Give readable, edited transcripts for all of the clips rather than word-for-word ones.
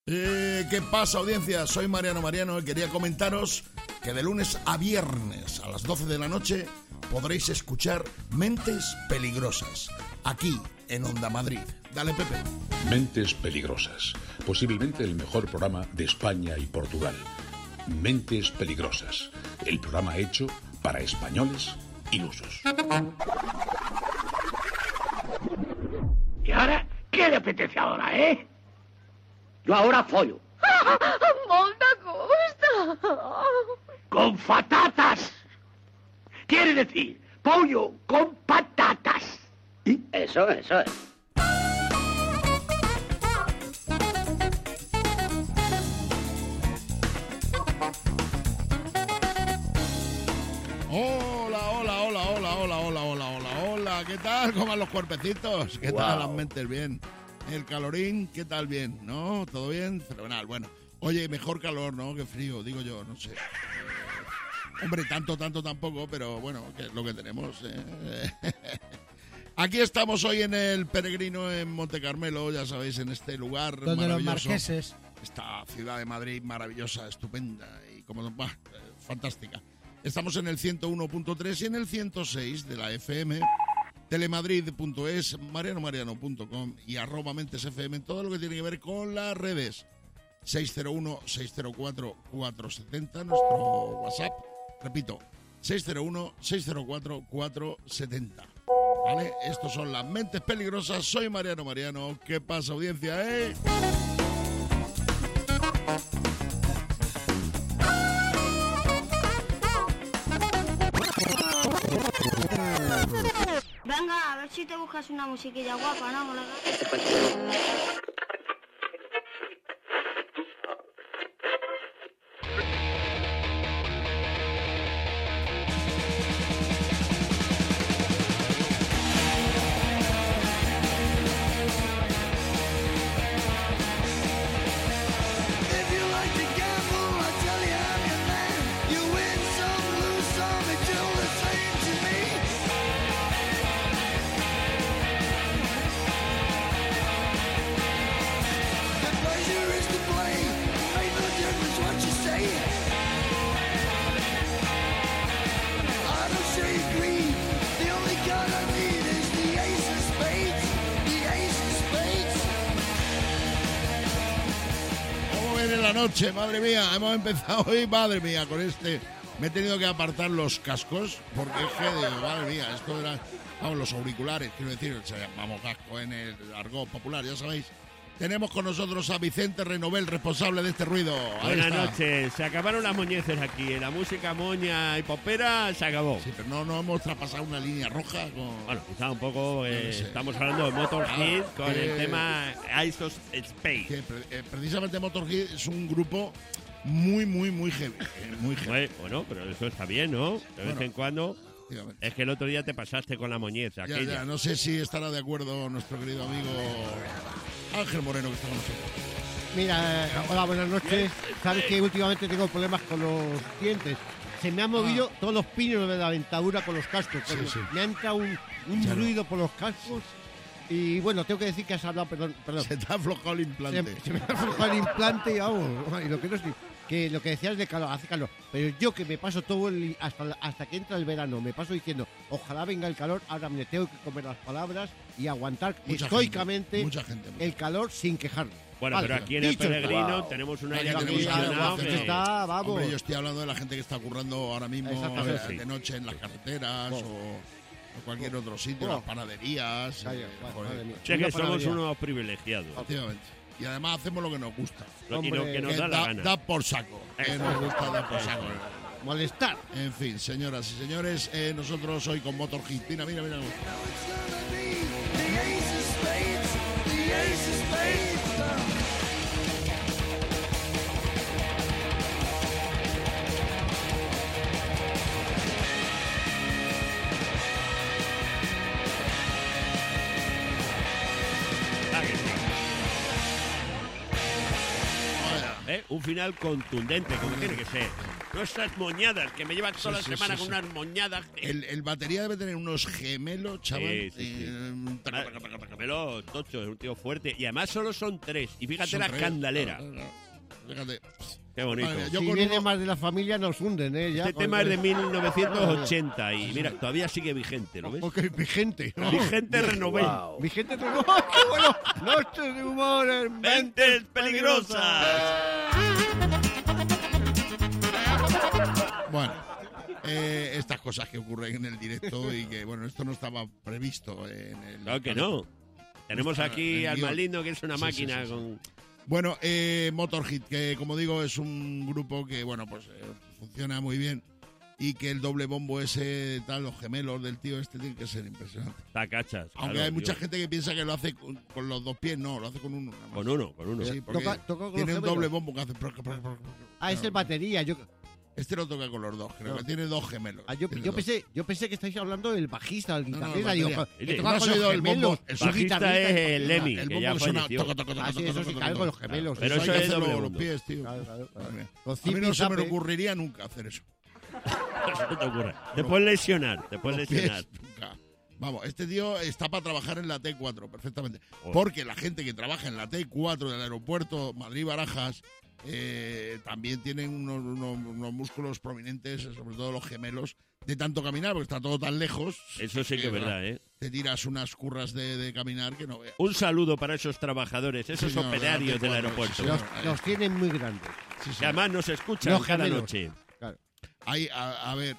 ¿Qué pasa, audiencia? Soy Mariano y quería comentaros que de lunes a viernes a las 12 de la noche podréis escuchar Mentes Peligrosas, aquí en Onda Madrid. Dale, Pepe. Mentes Peligrosas, posiblemente el mejor programa de España y Portugal. Mentes Peligrosas, el programa hecho para españoles ilusos. ¿Y ahora qué le apetece ahora, eh? Yo ahora follo. ¡Molta costa! ¡Con patatas! Quiere decir, pollo con patatas. ¿Y? Eso es. Hola, ¿qué tal? ¿Cómo van los cuerpecitos? ¿Qué tal las mentes? Bien. El calorín, ¿qué tal? Bien, ¿no? ¿Todo bien? Fenomenal. Bueno, oye, mejor calor, ¿no? Que frío, digo yo, no sé. Hombre, tanto tampoco, pero bueno, que es lo que tenemos. Aquí estamos hoy en el Peregrino en Monte Carmelo, ya sabéis, en este lugar donde maravilloso. Los Marqueses. Esta ciudad de Madrid maravillosa, estupenda y como fantástica. Estamos en el 101.3 y en el 106 de la FM. Telemadrid.es, marianomariano.com y @mentesfm, todo lo que tiene que ver con las redes. 601-604-470, nuestro WhatsApp. Repito, 601-604-470. ¿Vale? Estos son las Mentes Peligrosas. Soy Mariano. ¿Qué pasa, audiencia, Venga, a ver si te buscas una musiquilla guapa, ¿no, colega? Noche, madre mía, hemos empezado hoy, madre mía, con este. Me he tenido que apartar los cascos porque es que, madre mía, esto era, vamos, los auriculares, quiero decir, vamos, casco en el argot popular, ya sabéis. Tenemos con nosotros a Vicente Renovel, responsable de este ruido. Buenas noches, se acabaron las moñeces aquí, la música moña y popera se acabó. Sí, pero no hemos traspasado una línea roja con... Bueno, quizá un poco, estamos hablando de Motorhead con el tema Ice of Space. Que, precisamente Motorhead es un grupo muy heavy. Muy heavy. Bueno, pero eso está bien, ¿no? De vez en cuando... Es que el otro día te pasaste con la moñez. Ya, no sé si estará de acuerdo nuestro querido amigo Ángel Moreno, que está con nosotros. Mira, hola, buenas noches. Sabes que últimamente tengo problemas con los dientes. Se me han movido todos los pinos de la dentadura con los cascos. Sí. Me ha entrado un ruido por los cascos. Y bueno, tengo que decir que has hablado, perdón. Se te ha aflojado el implante. Se me ha aflojado el implante y vamos. Y lo que no es que lo que decías de calor, hace calor. Pero yo que me paso todo hasta que entra el verano, me paso diciendo, ojalá venga el calor, ahora me tengo que comer las palabras y aguantar estoicamente el calor sin quejarme. Bueno, pero aquí en el Peregrino tenemos un aire acondicionado que está, vamos. Hombre, yo estoy hablando de la gente que está currando ahora mismo de noche en las carreteras o cualquier otro sitio, las panaderías. Es que somos unos privilegiados. Efectivamente. Y además hacemos lo que nos gusta. Y lo que nos da la gana. Da por saco. Nos gusta dar por saco. Molestar. En fin, señoras y señores, nosotros hoy con Motorhead. Mira. Un final contundente, como tiene que ser. No estas moñadas, que me llevan toda la semana con unas moñadas. El batería debe tener unos gemelos, chaval. Sí. Gemelo tocho, es un tío fuerte. Y además solo son 3. Y fíjate la escandalera. Fíjate. Qué bonito. Vale, Si viene más de la familia nos hunden, ya. Este tema es de 1980 y mira, todavía sigue vigente, ¿lo ves? Porque vigente. ¿no? Vigente Renové. Vigente. ¡Oh, qué bueno! Noches de humor en Mentes peligrosas. Bueno, estas cosas que ocurren en el directo y que, bueno, esto no estaba previsto en el... Claro que no. Tenemos aquí el al guión. más lindo, que es una Sí, máquina sí. con... Bueno, Motorhead, que como digo es un grupo que, bueno, pues funciona muy bien y que el doble bombo ese, tal, los gemelos del tío este tiene que ser impresionante. Tacachas. Aunque claro, hay mucha tío. gente que piensa que lo hace con los 2 pies, no, lo hace con uno. Nada más. Con uno. Sí, porque Toca con tiene los un doble gemelos. bombo que hace... Ah, es el batería. Este lo toca con los 2, creo No. que tiene 2 gemelos. Yo Tiene dos. pensé que estáis hablando del bajista, del No, no, guitarrista. el Digo, batería. que Oye, toca ¿no has con los oído el bombo? gemelos. El Su bajista guitarrista. es el Lemmy, El que bombo ya que suena... falleció. Ah, sí, eso sí, claro, con los gemelos. Pero Eso eso hay que es hacerlo doble con los bombo. pies, tío. Claro. Madre mía. Con A mí zipi no se me zape. ocurriría nunca hacer eso. No te ocurre. Te puedes lesionar, Los pies, nunca. Vamos, este tío está para trabajar en la T4 perfectamente. Joder. Porque la gente que trabaja en la T4 del aeropuerto Madrid-Barajas también tienen unos músculos prominentes, sobre todo los gemelos, de tanto caminar, porque está todo tan lejos. Eso sí que es verdad, ¿eh? Te tiras unas curras de caminar que no veas. Un saludo para esos trabajadores, esos señor, operarios de la del T4, aeropuerto. sí, señor. Los tienen muy grandes. Sí, sí. Que además nos escuchan Los cada gemelos. noche. Claro. Hay, a ver,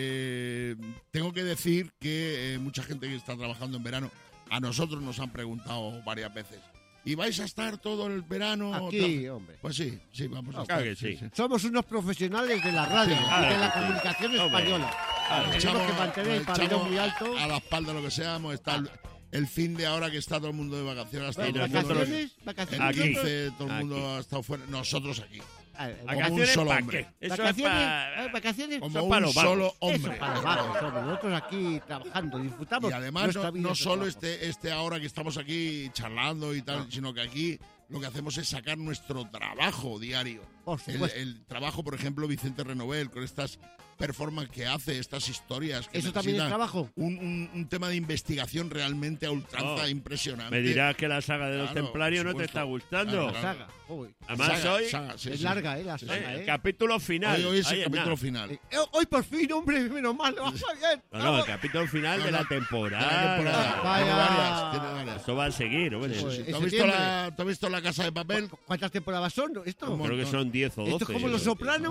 tengo que decir que mucha gente que está trabajando en verano, a nosotros nos han preguntado varias veces, ¿y vais a estar todo el verano? Aquí, hombre. Pues sí, vamos a Claro estar. que sí. Somos unos profesionales de la radio Sí, y claro de la que sí. comunicación Hombre. española. Tenemos Echamos- que mantener el echamos pabellón muy alto. a la espalda lo que seamos, está el fin de ahora que está todo el mundo de vacaciones. Hasta Y todo el mundo- nosotros- ¿Vacaciones? el Aquí. 15, todo el Aquí. mundo ha estado fuera. Nosotros aquí. Ah, ¿Vacaciones solo para hombre. qué? Eso es ¿Vacaciones? para... ¿Vacaciones? Como Son para un los vagos. solo Eso, hombre. para los vagos, somos nosotros aquí trabajando, disfrutamos. Y además nuestra vida no de solo trabajo. este ahora que estamos aquí charlando y tal, sino que aquí lo que hacemos es sacar nuestro trabajo diario. Por supuesto. El trabajo, por ejemplo, Vicente Renovel, con estas performances que hace, estas historias que ¿Eso también es necesitan trabajo? un tema de investigación realmente a ultranza Oh, impresionante. Me dirás que la saga de los Claro, templarios por no te supuesto. está gustando. Claro, Saga. Uy. Además Saga, hoy saga, sí, es sí. larga, la saga, el capítulo final. Hoy es Ahí el es capítulo nada. final. Hoy por fin, hombre, menos mal, lo vas a bien. No, el capítulo final de la De la temporada. temporada. Vaya. Tiene varias, tiene varias. Eso va a seguir, hombre. Sí, sí. En ¿Tú has visto septiembre. ¿tú has visto la Casa de Papel? ¿Cuántas temporadas son esto? Un Creo que son 10 o 12. ¿Esto es como Los Sopranos?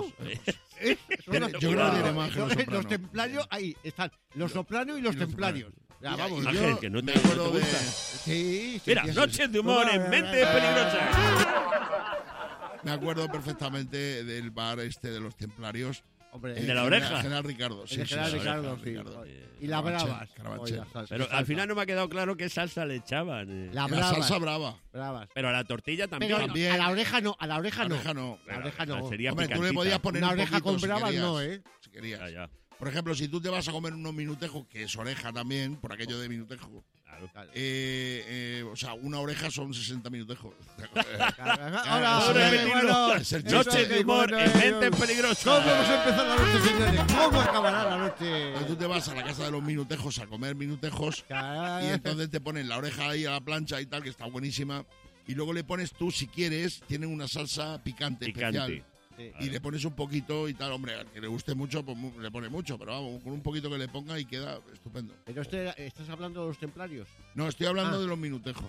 Yo creo que tiene más que Los Los Sopranos. templarios, ahí están, Los Sopranos y los templarios. Ya, Mira, vamos. y Ángel, yo que no te- me no te acuerdo de... gusta. Sí, sí. Mira, sí, sí. noches de humor en Mente Peligrosa. Me acuerdo perfectamente del bar este de los templarios. Hombre, ¿El de la oreja? General Ricardo. el de General sí, Ricardo, sí. Ricardo. Y la Carabanchel, bravas. Carabanchel. Oye, salsa, Pero salsa. al final no me ha quedado claro qué salsa le echaban. La La bravas. salsa brava. Bravas. Pero a la tortilla también. Pero También. a la oreja no, a la oreja La no. oreja no. La oreja no. Sería Hombre, tú le picantita. podías poner Una un oreja poquito con si bravas querías, no, ¿eh? Si querías. Ya, ya. Por ejemplo, si tú te vas a comer unos minutejos, que es oreja también, por aquello de minutejo, Claro. o sea, una oreja son 60 minutejos. Ahora, Eso es repetirlo. bueno, Es el eso Noches es de humor bueno, en Mente Peligrosa. ¿Cómo vamos a empezar la noche, señores? ¿Cómo acabará la noche? Entonces tú te vas a la casa de los minutejos a comer minutejos y entonces te ponen la oreja ahí a la plancha y tal, que está buenísima. Y luego le pones tú, si quieres, tienen una salsa picante, Picante. especial. Y le pones un poquito y tal, hombre, al que le guste mucho, pues le pone mucho, pero vamos, con un poquito que le ponga y queda estupendo. Pero ¿estás hablando de los templarios? No, estoy hablando de los minutejos.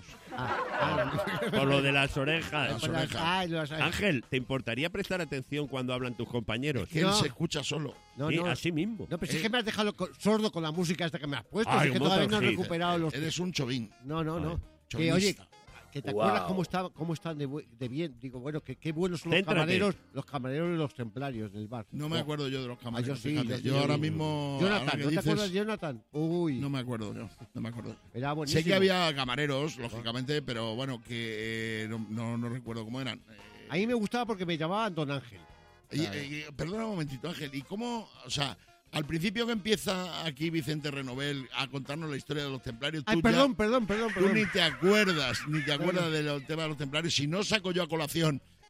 Por lo de las orejas. Las orejas. Ángel, ¿te importaría prestar atención cuando hablan tus compañeros? Que No. él se escucha solo. No, Sí, no. así mismo. No, pero si es que me has dejado sordo con la música esta que me has puesto. Ay, es que un todavía no he Motorhead. recuperado los... Eres un chovín. No, no, no. Que, chauvinista. oye, que te acuerdas cómo están de bien. Digo, bueno, que qué buenos son Céntrate. los camareros y los templarios del bar. No me acuerdo yo de los camareros. yo sí, fíjate. yo sí. Yo ahora mismo. ahora Jonathan, que ¿no te dices, acuerdas de Jonathan? Uy, No me acuerdo yo. No me acuerdo. era buenísimo. Sé que había camareros, lógicamente, pero bueno, que no recuerdo cómo eran. A mí me gustaba porque me llamaban Don Ángel. Perdona un momentito, Ángel. ¿Y cómo, o sea, al principio que empieza aquí Vicente Renovel a contarnos la historia de los templarios, Ay, tú perdón, ya, perdón. tú ni te acuerdas del tema de los templarios? Si no saco yo a colación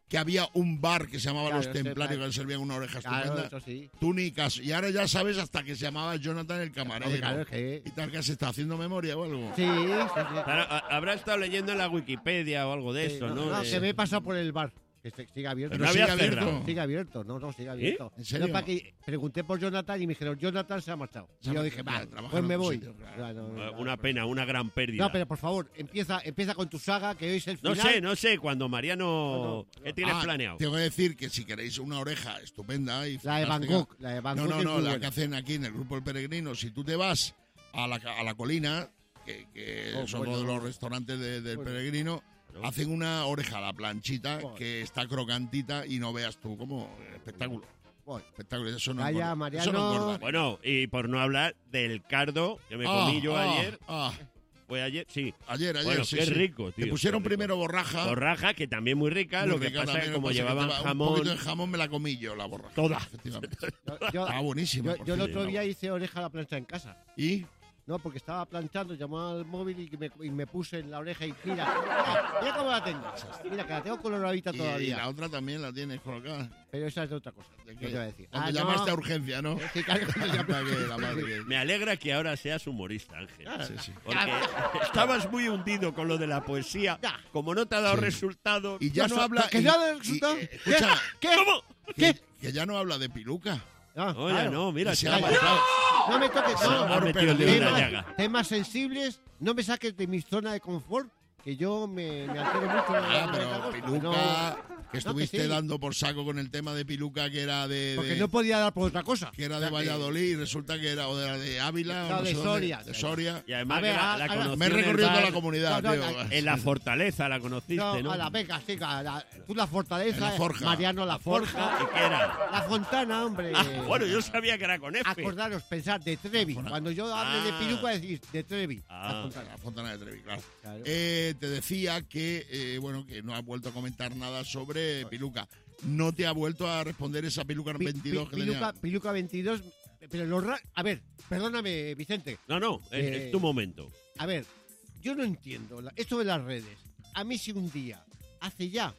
que había un bar que se llamaba Claro, Los Templarios, que le servían una oreja Claro, estupenda. eso sí. Tú ni caso. Y ahora ya sabes hasta que se llamaba Jonathan el camarero. Claro, es que... ¿Y tal que se está haciendo memoria o algo? Sí, sí, sí. Claro, habrá estado leyendo en la Wikipedia o algo de eso, ¿no? No, De- que me he pasado por el bar. Que sigue abierto. Pero no había sigue abierto. cerrado. Sigue abierto, no, sigue abierto. ¿En serio? No, para que pregunté por Jonathan y me dijeron, Jonathan se ha marchado. Se ha Y yo marchado, dije, ya, va, trabaja pues en me otro voy. sitio, claro. Claro, no, Una no, pena, una gran pérdida. No, pero por favor, empieza con tu saga, que hoy es el No final. sé, cuando Mariano... ¿Qué tienes planeado? Tengo que decir que si queréis una oreja estupenda y La de fantástica- Bangkok, la de Bangkok. No, es no, muy la buena. que hacen aquí en el Grupo El Peregrino. Si tú te vas a la colina, que Oh, es otro bueno. de los restaurantes del Bueno. Peregrino, hacen una oreja a la planchita Joder. que está crocantita y no veas tú como espectáculo. Bueno, Espectáculo, eso no Calla, engorda. Mariano. Eso no engorda. Bueno, y por no hablar del cardo que me comí yo ayer. ¿Fue ayer? Sí. Ayer, Bueno, sí, qué sí. rico, tío. Te pusieron qué rico. primero borraja. Borraja, que también muy rica. Muy Lo que rica pasa es también, que como lo que pasa llevaban que Un jamón... poquito de jamón me la comí yo, la borraja. Toda. Efectivamente. yo, Estaba buenísima. yo por el cierto. otro día hice oreja a la plancha en casa. ¿Y? No, porque estaba planchando, llamaba al móvil y me puse en la oreja y mira cómo la tengo. Mira, que la tengo coloradita Y todavía. la otra también la tienes colocada. Pero esa es de otra cosa. ¿De ¿Qué qué? te voy a decir? Cuando no. llamaste a urgencia, ¿no? Sí, claro, cuando llamé. Anda que la madre que- Me alegra que ahora seas humorista, Ángel. Sí, sí. Porque estabas muy hundido con lo de la poesía. Ya. Como no te ha dado Sí. resultado... Y ya no habla. ¿Que y- ya le y- resultado? escucha, ¿Qué? ¿Cómo? que ya no habla de piluca. Ah, Oye, claro. no, mira, Que se chaval. ha pasado. No me toques. Se No, ha metido el dedo en la llaga. temas sensibles, no me saques de mi zona de confort, que yo me altero mucho. Ah, pero piluca, que estuviste sí. dando por saco con el tema de piluca que era Porque de no podía dar por otra cosa. que era de O sea, Valladolid y resulta que era o de Ávila o No, no de sé dónde, Soria. de Soria. Y además A ver, que la ahora- conocí Me he en el recorrido toda bar, la comunidad, No, no, tío. En la Fortaleza la conociste, No, ¿no? a la Vega, sí, tú la fortaleza, En la Forja. Mariano la forja, ¿Y qué era? la Fontana, hombre. Ah, bueno, yo sabía que era con F. Acordaros, pensar de Trevi. Cuando yo hable de Ah. piluca decís de Trevi. Ah. La Fontana. La Fontana de Trevi, claro. Claro. Te decía que bueno, que no has vuelto a comentar nada sobre piluca. No te ha vuelto a responder esa piluca 22 que tenía. Piluca 22, pero a ver, perdóname, Vicente. No, es tu momento. A ver, yo no entiendo esto de las redes. A mí si un día, hace ya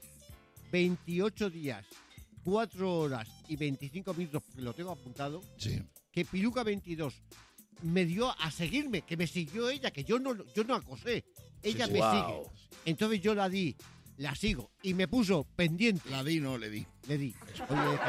28 días, 4 horas y 25 minutos, porque lo tengo apuntado, Sí. que Piluca 22 me dio a seguirme, que me siguió ella, que yo no acosé. Ella Sí, me sí. sigue. Entonces yo la sigo y me puso pendiente. La di, no le di. Le di. Oye,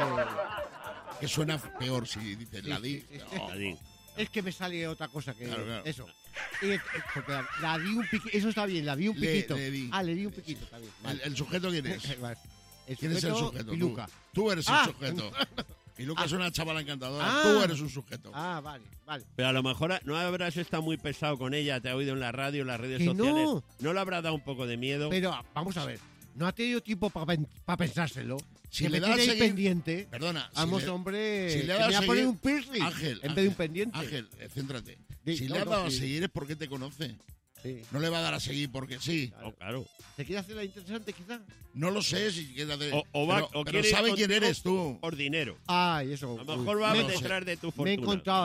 Que suena peor si dices la di. sí, sí. No. Adín. es que me sale otra cosa que Claro, claro. eso. Y porque la di un piquito. Eso está bien, la di un piquito. Le di. Ah, le di un piquito, está bien. Vale. ¿El sujeto quién es? Vale. ¿Quién es el sujeto? Piluca. Tú eres el Ah. sujeto. Piluca es una chavala encantadora. Ah. Tú eres un sujeto. Ah, vale, vale. Pero a lo mejor no habrás estado muy pesado con ella, te ha oído en la radio, en las redes Que sociales. no. ¿No le habrá dado un poco de miedo? Pero vamos a ver. No ha tenido tiempo para pensárselo. Si que le me das tiene ahí seguir- pendiente. Perdona. Vamos, si le- hombre. si le que has me dado voy a a poner seguir- un piercing Ángel, en vez de un pendiente. Ángel, céntrate. Sí, Si no, le has no, dado a sí. seguir es porque te conoce. Sí. No le va a dar a seguir porque sí. No, claro. ¿Se quiere hacer la interesante, quizá? No lo sé si quiere hacer. O pero quiere ir sabe quién contigo eres tú. Por dinero. Ay, eso. A lo mejor va no sé. detrás de tu fortuna. Me he encontrado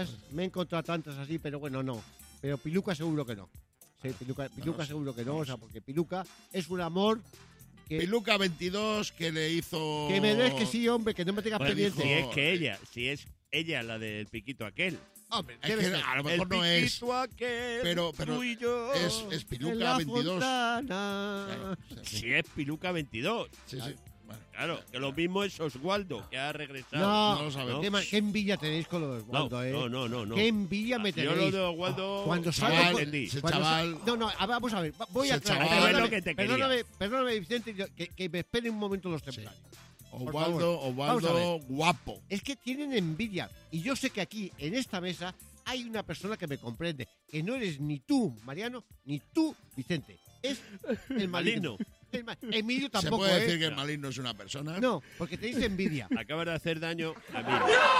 tantas así, pero bueno, no. Pero Piluca seguro que no. Sí, Piluca seguro que no, o sea, porque Piluca es un amor que, Piluca 22 que le hizo. que me des que sí, hombre, que no me tengas Bueno, pendiente. si es ella la del piquito aquel. Hombre, Es debe que ser. a lo El mejor no es. piquito aquel, Pero tú y yo. es En Piluca la 22. Fontana. Claro, sí, Si es Piluca 22. sí, sí. Bueno, Claro, que lo mismo es Oswaldo, que ha regresado. No, no lo sabemos. qué envidia tenéis con los Oswaldo, ¿eh? No. Qué envidia me Yo tenéis. lo de Oswaldo Cuando sí salgo lo chaval, con- entendí. ese Cuando chaval. No, vamos a ver. Voy a Ese aclarar. chaval- Hay que ver lo que te quería. Perdóname, Vicente, que me espere un momento los templarios. Oswaldo, Vamos a Oswaldo, guapo. Es que tienen envidia. Y yo sé que aquí, en esta mesa, hay una persona que me comprende. Que no eres ni tú, Mariano, ni tú, Vicente. Es el maligno. Emilio ¿Se tampoco, puede ¿eh? decir que el maligno es una persona? No, porque tenéis envidia. Acabas de hacer daño a mí.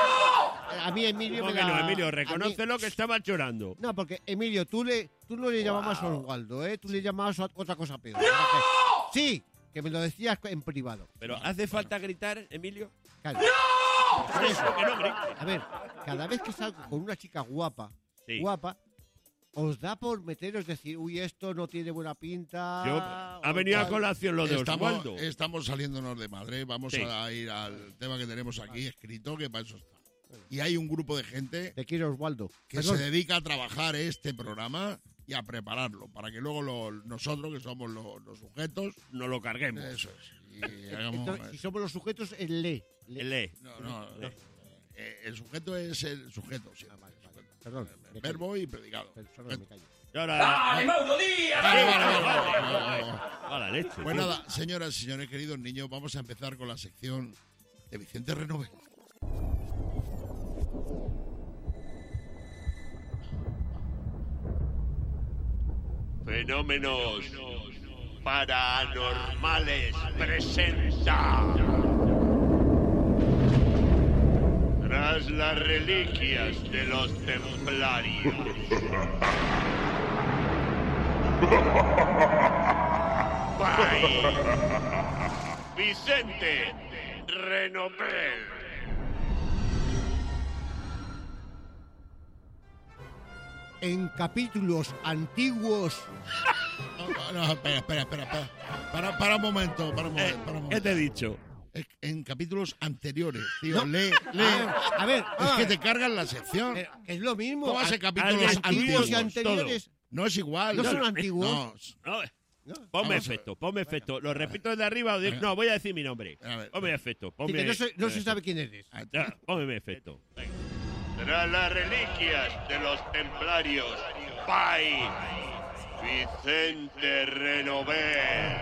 A mí Emilio ¿Cómo me que la... no, Emilio? a mí- Reconócelo que estabas llorando. No, porque Emilio, tú no le llamabas a Oswaldo, ¿eh? Tú le llamabas a otra cosa peor. Sí, que me lo decías en privado. Pero ¿hace falta gritar, Emilio? Claro. Por eso que no grites. A ver, cada vez que salgo con una chica guapa, Sí. guapa, ¿Os da por meteros, decir, uy, esto no tiene buena pinta? Ha venido a colación lo de Osvaldo. Estamos saliéndonos de madre. Vamos Sí. a ir al tema que tenemos aquí escrito, que para eso está. Y hay un grupo de gente Te quiero, Osvaldo. que se dedica a trabajar este programa y a prepararlo, para que luego nosotros, que somos los sujetos, No lo carguemos. eso es. Y hagamos- Entonces, si somos los sujetos, el lee. Lee. No, el sujeto es el sujeto, sí. Vale. Perdón. me callo. Verbo y predicado. Perdón, me callo. Y ahora... Vale. A la leche. Pues tío. nada, señoras y señores, queridos niños, vamos a empezar con la sección de Vicente Renové. Fenómenos paranormales presenta. Tras las reliquias de los templarios. By Vicente Renové. En capítulos antiguos, No, espera. Para un momento, para un momento. ¿Qué te he dicho? En capítulos anteriores, tío, No. lee. A ver, Es que te cargan la sección. es lo mismo. ¿Cómo va a ser capítulos Antiguos y antiguos? anteriores. No es igual. ¿No son antiguos? No, No, ¿No? ponme Vamos a ver. efecto, ponme efecto. ¿Lo repito desde arriba o no? Voy a decir mi nombre. A ver. Ponme efecto, Sí, ponme que no se sabe quién eres. Ya, póngame efecto. Tras las reliquias de los templarios, Pai Vicente Renové.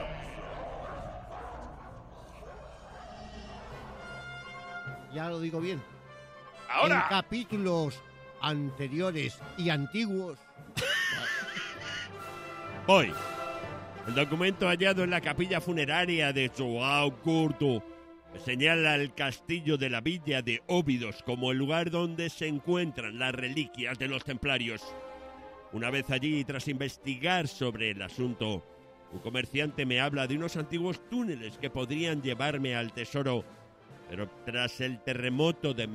Ya lo digo bien. En Ahora, capítulos anteriores y antiguos, voy. El documento hallado en la capilla funeraria de Joao Curto señala el castillo de la villa de Óbidos como el lugar donde se encuentran las reliquias de los templarios. Una vez allí, tras investigar sobre el asunto, un comerciante me habla de unos antiguos túneles que podrían llevarme al tesoro, pero tras el terremoto de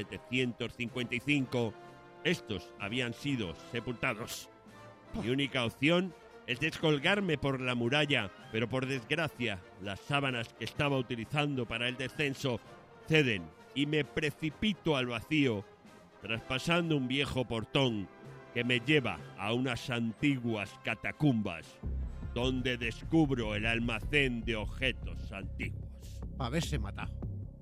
1755, estos habían sido sepultados. Mi única opción es descolgarme por la muralla, pero por desgracia, las sábanas que estaba utilizando para el descenso ceden y me precipito al vacío, traspasando un viejo portón que me lleva a unas antiguas catacumbas, donde descubro el almacén de objetos antiguos. para haberse matado.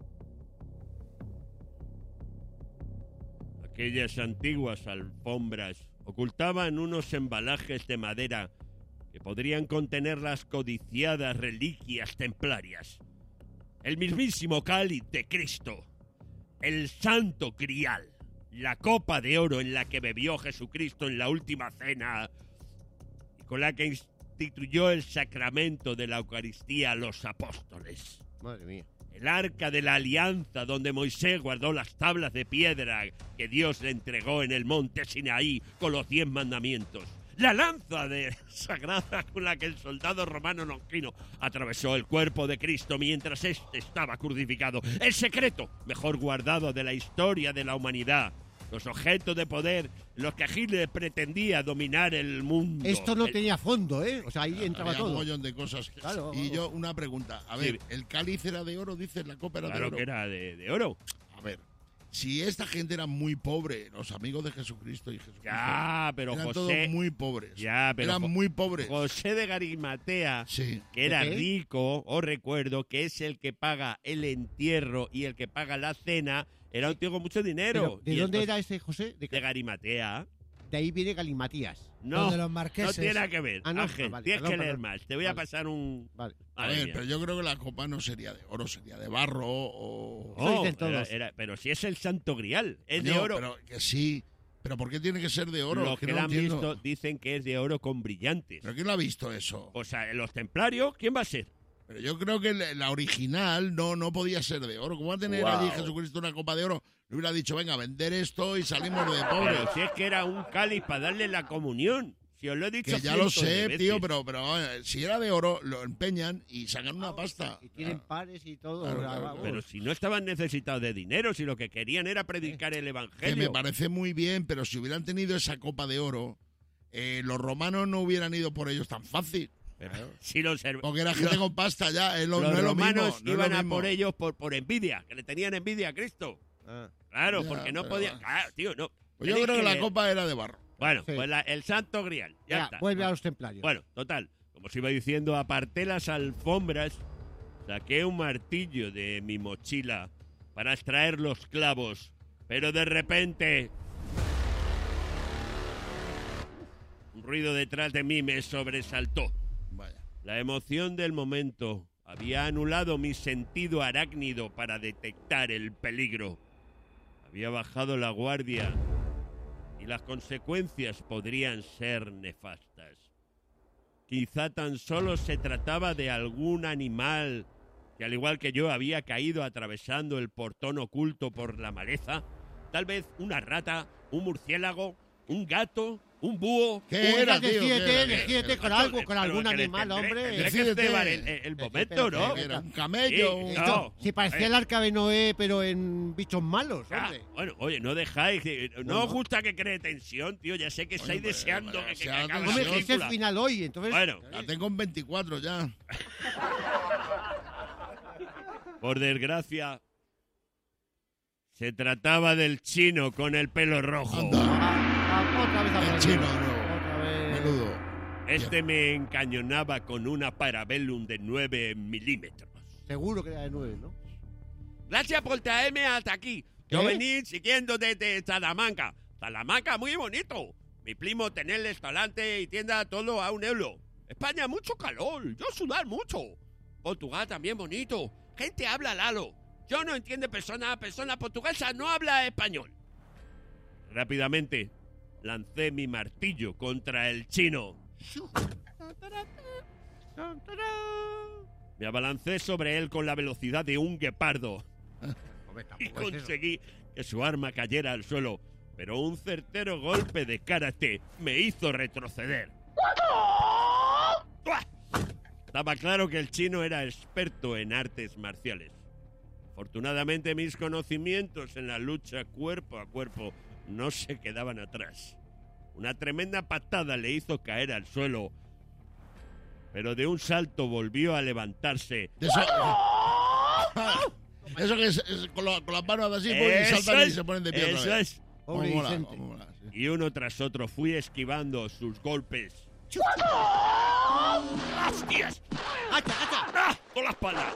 Aquellas antiguas alfombras ocultaban unos embalajes de madera que podrían contener las codiciadas reliquias templarias. El mismísimo cáliz de Cristo, el santo grial, la copa de oro en la que bebió Jesucristo en la última cena y con la que instituyó el sacramento de la Eucaristía a los apóstoles. Madre mía. El arca de la alianza donde Moisés guardó las tablas de piedra que Dios le entregó en el monte Sinaí con los 10 mandamientos. La lanza sagrada con la que el soldado romano Lonquino atravesó el cuerpo de Cristo mientras éste estaba crucificado. El secreto mejor guardado de la historia de la humanidad. Los objetos de poder, los que Hitler pretendía dominar el mundo. Esto no tenía fondo, ¿eh? O sea, ahí entraba Había un todo. montón de cosas. Claro. Y yo, una pregunta. A ver, ¿el cáliz era de oro? Dices, la copa era de Claro oro. que era de oro. A ver, si esta gente era muy pobre, los amigos de Jesucristo y Jesucristo. Ya, pero eran José... todos muy pobres. Ya, pero eran muy pobres. José de Garimatea, Sí. que era ¿De qué? rico, os recuerdo, que es el que paga el entierro y el que paga la cena, era un tío con mucho dinero. Pero, ¿de Y dónde entonces- era ese José? De Garimatea. De ahí viene Galimatías. No, de los no marqueses. tiene nada que ver. Ah, no. Ángel, Ah, vale, tienes perdón, que leer perdón. más. Te voy a Vale. pasar un... Vale. A Madre ver, mía. pero yo creo que la copa no sería de oro, sería de barro o... Eso dicen Oh, todos. pero si es el santo grial, es de Coño, oro. Pero que sí. ¿Pero por qué tiene que ser de oro? Los que no la han entiendo. visto dicen que es de oro con brillantes. ¿Pero quién lo ha visto eso? O sea, los templarios, ¿quién va a ser? Pero yo creo que la original no podía ser de oro. ¿Cómo va a tener allí Jesucristo una copa de oro? Le hubiera dicho, venga, vender esto y salimos de pobres. Pero si es que era un cáliz para darle la comunión. Si os lo he dicho Que ya lo cientos de sé, veces. tío, pero si era de oro, lo empeñan y sacan una pasta. Y tienen pares y todo. Claro, o sea, claro, vamos. Pero si no estaban necesitados de dinero, si lo que querían era predicar el Que me evangelio. parece muy bien, pero si hubieran tenido esa copa de oro, los romanos no hubieran ido por ellos tan fácil. Si Porque era gente con pasta ya. los no es lo romanos mismo, no es iban lo a mismo. por ellos por envidia, que le tenían envidia a Cristo. Claro, Ya, porque no pero podían... bueno. Claro, tío, no. Pues yo Tenéis creo que la leer. copa era de barro. Bueno, Sí. pues el Santo Grial. Ya Ya, está. vuelve a los templarios. Bueno, total. Como os iba diciendo, aparté las alfombras, saqué un martillo de mi mochila para extraer los clavos, pero de repente... un ruido detrás de mí me sobresaltó. Vaya. La emoción del momento había anulado mi sentido arácnido para detectar el peligro. Había bajado la guardia y las consecuencias podrían ser nefastas. Quizá tan solo se trataba de algún animal que, al igual que yo, había caído atravesando el portón oculto por la maleza. Tal vez una rata, un murciélago, un gato, un búho. ¿Qué era, tío? Decídete con algo, con Pero algún que le animal, tendré- hombre. tendré que Decídete. cebar el momento, ¿no? Era un camello. Sí, un- no. Si parecía el arca de Noé, pero en bichos malos, Ah, hombre. bueno, oye, no dejáis. No os gusta que cree tensión, tío. Ya sé que estáis Oye, deseando pero que sea acabe la Hombre, que es el película. final hoy, entonces... Bueno, La tengo en 24 ya. por desgracia, se trataba del chino con el pelo rojo. Otra vez El aprendido. chino, no. Otra vez. Menudo. Este me encañonaba con una Parabellum de 9 milímetros. Seguro que era de 9, ¿no? Gracias por traerme hasta aquí. Yo ¿Qué? vení siguiendo desde Salamanca. Salamanca, muy bonito. Mi primo tener restaurante y tienda todo a €1. España, mucho calor. Yo sudar mucho. Portugal también bonito. Gente habla lalo. Yo no entiendo persona portuguesa no habla español. Rápidamente lancé mi martillo contra el chino. Me abalancé sobre él con la velocidad de un guepardo y conseguí que su arma cayera al suelo, pero un certero golpe de karate me hizo retroceder. ¡Uah! Estaba claro que el chino era experto en artes marciales. Afortunadamente, mis conocimientos en la lucha cuerpo a cuerpo no se quedaban atrás. Una tremenda patada le hizo caer al suelo, pero de un salto volvió a levantarse. Eso que es con las manos así, pues, y Eso saltan y es, se ponen de pie otra eso vez. es. Pobre Cómo mola, Vicente. cómo mola, sí. Y uno tras otro fui esquivando sus golpes. ¡Hostias! ¡Hacha, hacha! ¡Ah! ¡Con la espalda!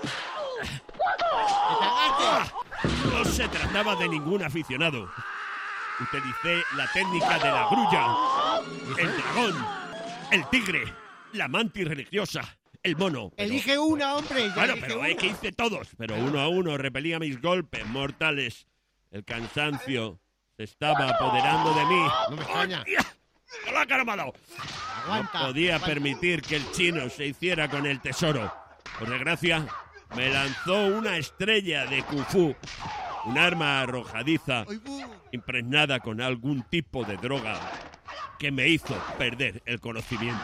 ¡Ah! No se trataba de ningún aficionado. Utilicé la técnica de la grulla, el dragón, el tigre, la mantis religiosa, el mono. Pero- Elige una, hombre. ya Bueno, elige pero una. es que hice todos. Pero uno a uno repelía mis golpes mortales. El cansancio se estaba apoderando de mí. No me extraña. ¡Hostia! ¡Con la cara me ha dado! Aguanta. No podía aguanta. permitir que el chino se hiciera con el tesoro. Por desgracia, me lanzó una estrella de Kung Fu, un arma arrojadiza Ay, impregnada con algún tipo de droga que me hizo perder el conocimiento.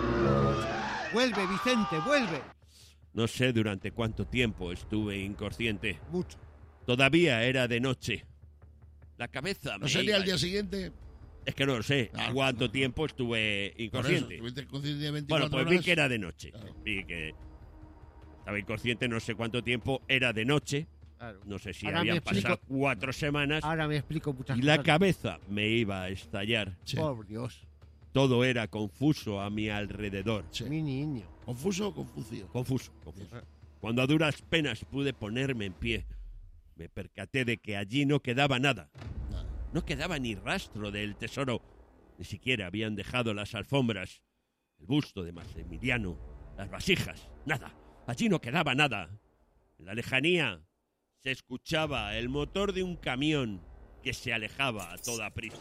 Vuelve, Vicente, vuelve. No sé durante cuánto tiempo estuve inconsciente. Mucho. Todavía era de noche. La cabeza ¿No me sería iba- el día siguiente? Es que no lo sé Claro. cuánto tiempo estuve Por eso, inconsciente. estuviste consciente de 24 Bueno, pues vi horas. que era de noche. Claro. Vi que estaba inconsciente, no sé cuánto tiempo, era de noche. Claro. No sé si Ahora me habían explico. pasado 4 semanas. Ahora me explico muchas Y la cosas. cabeza me iba a estallar. Sí, Por Dios. Todo era confuso a mi alrededor. sí. Mi niño. ¿Confuso o confucio? Confuso. Cuando a duras penas pude ponerme en pie, me percaté de que allí no quedaba nada. Nada. No quedaba ni rastro del tesoro. Ni siquiera habían dejado las alfombras, el busto de Maximiliano, las vasijas. Nada. Allí no quedaba nada. En la lejanía se escuchaba el motor de un camión que se alejaba a toda prisa.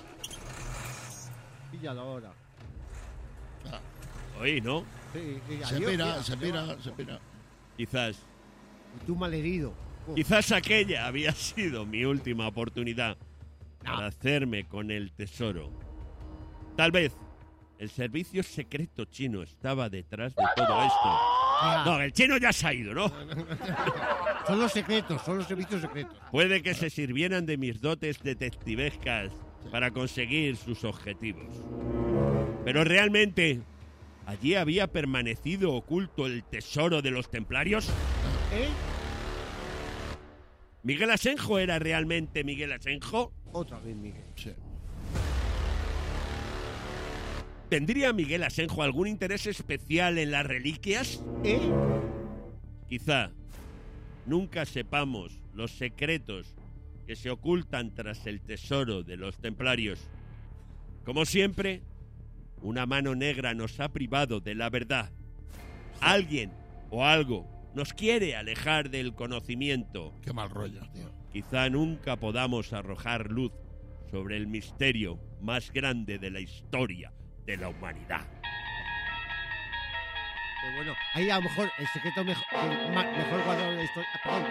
Píllalo ahora. Ah, Oí, ¿no? Sí, sí, se adiós, pira, tía, se pira, se pira. Quizás. Y tú malherido. Quizás aquella había sido mi última oportunidad para hacerme con el tesoro. Tal vez el servicio secreto chino estaba detrás de todo esto. Ya. No, el chino ya se ha ido, ¿no? Son los secretos, son los servicios secretos. Puede que se sirvieran de mis dotes detectivescas para conseguir sus objetivos. Pero realmente, ¿allí había permanecido oculto el tesoro de los templarios? ¿Eh? ¿Miguel Asenjo era realmente Miguel Asenjo? Otra vez, Miguel. Sí. ¿Tendría Miguel Asenjo algún interés especial en las reliquias? ¿Eh? Quizá nunca sepamos los secretos que se ocultan tras el tesoro de los templarios. Como siempre, una mano negra nos ha privado de la verdad. Alguien o algo nos quiere alejar del conocimiento. Qué mal rollo, tío. Quizá nunca podamos arrojar luz sobre el misterio más grande de la historia de la humanidad. Pero bueno, ahí a lo mejor el secreto mejor guardado de la historia. Perdón.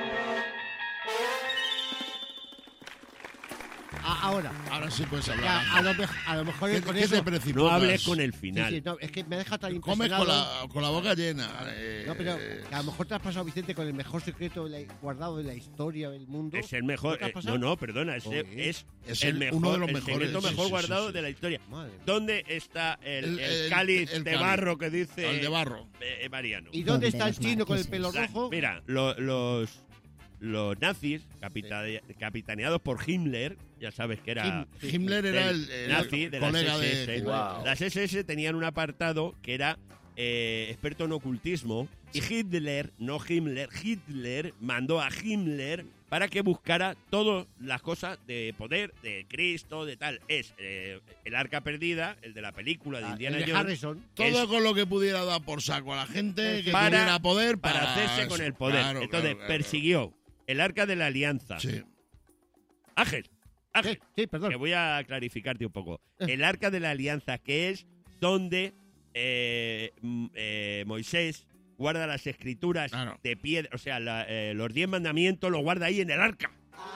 Ahora sí puedes hablar. ya, a lo mejor ¿Qué, con qué eso. te precipitas? No hables con el Sí, final. sí, no, es que me deja tan Comes impresionado. con la boca llena. No, pero que a lo mejor te has pasado, Vicente, con el mejor secreto guardado de la historia del mundo. Es el mejor. ¿No te has pasado? No, perdona. Es Joder. el uno de los el mejores. secreto Sí, mejor sí, guardado sí. de la historia. Madre mía. ¿Dónde está el cáliz el de cáliz. barro que dice El de barro. Mariano? ¿Y dónde está el Donde los chino con el marqueses. pelo rojo? Mira, los nazis, capitaneados por Himmler, ya sabes que era Himmler era el nazi de colega las de SS. Hitler. Wow. Las SS tenían un apartado que era experto en ocultismo, y Hitler mandó a Himmler para que buscara todas las cosas de poder, de Cristo, de tal. Es el arca perdida, el de la película de Indiana el de Jones. Harrison. Todo con lo que pudiera dar por saco a la gente que Para- tuviera poder para hacerse eso. con el poder. Claro, Entonces claro, persiguió el arca de la alianza. Sí. Ángel, Sí, perdón. que voy a clarificarte un poco. El arca de la alianza, que es donde Moisés guarda las escrituras Claro. de piedra, o sea, los 10 mandamientos los guarda ahí en el arca.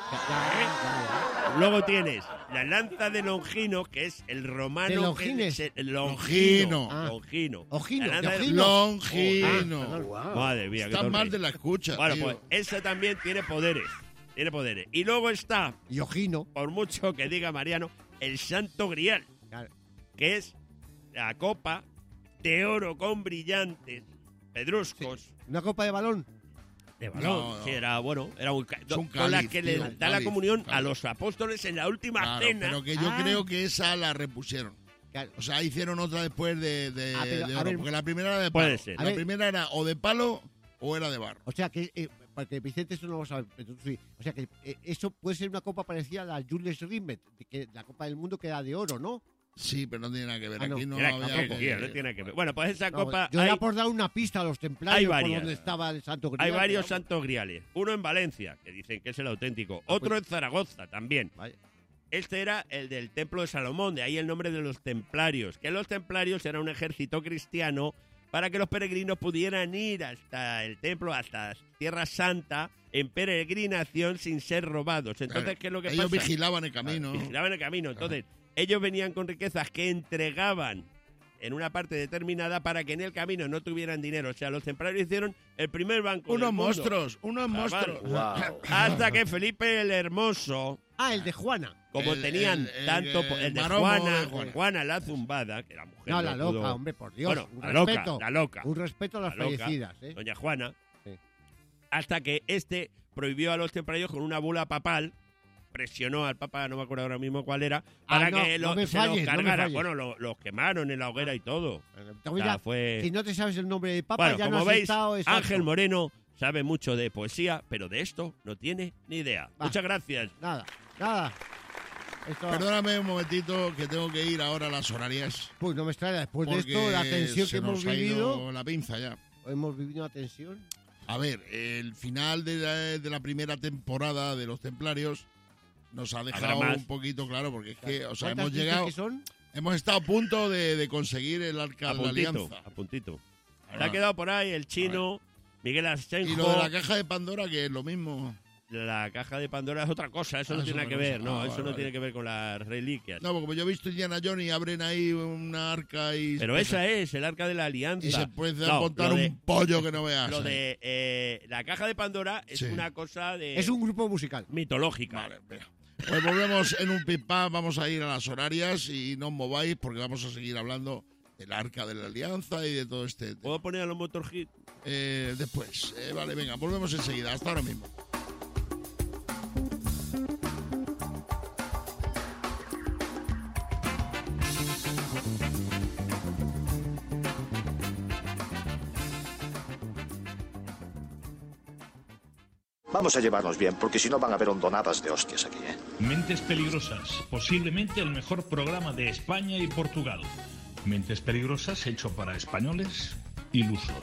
Luego tienes la lanza de Longino, que es el romano. ¿De Longines? Longino. Ah. Longino. Ojino, La lanza de de- Ojino. Longino. Ah, Wow. Madre mía, qué Está mal torpe. de la escucha, Bueno, tío. pues esa también tiene poderes. Tiene poderes. Y luego está, Y Ojino. por mucho que diga Mariano, el Santo Grial, Claro. que es la copa de oro con brillantes pedruscos. Una copa de balón. De balón. No. Sí, era bueno, era un, Es un con la cáliz, que tío, le un da la cáliz, comunión a cáliz. los apóstoles en la última Claro, cena. pero que yo Ah. creo que esa la repusieron. Claro. O sea, hicieron otra después de pero, de a oro, ver, porque la primera era de puede palo. ser. A La ver. primera era o de palo o era de barro. O sea que, porque Vicente eso no lo sabe, pero tú sí. O sea que eso puede ser una copa parecida a la Jules Rimet, que la Copa del Mundo que era de oro, ¿no? Sí, pero no tiene nada que ver. Ah, no. Aquí no Era había tampoco, que- no tiene que ver. Bueno, pues esa No, copa yo hay, era por dar una pista a los templarios hay por varias. donde estaba el Santo Grial. hay varios pero vamos. santos griales. Uno en Valencia, que dicen que es el auténtico. Otro en Zaragoza también. Vaya. Este era el del Templo de Salomón, de ahí el nombre de los templarios. Que los templarios eran un ejército cristiano para que los peregrinos pudieran ir hasta el templo, hasta Tierra Santa, en peregrinación sin ser robados. Entonces, Claro. ¿qué es lo que Ellos pasa? vigilaban el camino. Vigilaban el camino. Entonces, ellos venían con riquezas que entregaban en una parte determinada para que en el camino no tuvieran dinero. O sea, los templarios hicieron el primer banco Unos del mundo. monstruos, unos monstruos. Wow. Hasta que Felipe el Hermoso, Ah, el de Juana. como El- tenían el tanto... que- el de maromo Juana, de Juana. Juana la Zumbada, que era mujer. No, la pudo- loca, hombre, por Dios. Bueno, un la loca, respeto. la loca. Un respeto a las La loca, fallecidas, ¿eh? Doña Juana, Sí. hasta que este prohibió a los templarios con una bula papal, presionó al papa, no me acuerdo ahora mismo cuál era, para no, que no me se los falles, no me cargara. falles. Bueno, los quemaron en la hoguera y todo. Te voy O sea, a- fue... Si no te sabes el nombre del Papa, Bueno, ya no como has veis, estado exacto. Ángel Moreno sabe mucho de poesía, pero de esto no tiene ni idea. Va. Muchas gracias. Nada, nada. Esto, Perdóname un momentito que tengo que ir ahora a las horarias. pues no me extraña, después de Porque esto, la tensión que se hemos nos ha vivido, ido la pinza ya. hemos vivido una tensión. A ver, el final de la primera temporada de Los Templarios nos ha dejado más. un poquito claro, porque es que, o sea, ¿Cuántas hemos dices llegado, que son? hemos estado a punto de conseguir el arca A de la puntito, alianza. a puntito. Se Ahora, ha quedado por ahí el chino, Miguel y Asenjo. lo de la caja de Pandora, que es lo mismo. La caja de Pandora es otra cosa, eso Ah, no es tiene nada que otra ver, cosa. no, Ah, eso vale, no vale. tiene que ver con las reliquias. No, porque como yo he visto Indiana Jones y abren ahí una arca y... Pero esa es el arca de la alianza. Y se puede No, montar lo de- un pollo que no veas. Lo ahí. de la caja de Pandora es Sí. una cosa de Es un grupo musical. mitológica. Vale, venga. Pues volvemos en un pim-pam, vamos a ir a las horarias y no os mováis porque vamos a seguir hablando del Arca de la Alianza y de todo este... ¿Puedo poner a los Motorhead? Después. Vale, venga, volvemos enseguida. Hasta ahora mismo. Vamos a llevarnos bien, porque si no van a haber hondonadas de hostias aquí, ¿eh? Mentes Peligrosas, posiblemente el mejor programa de España y Portugal. Mentes Peligrosas hecho para españoles ilusos.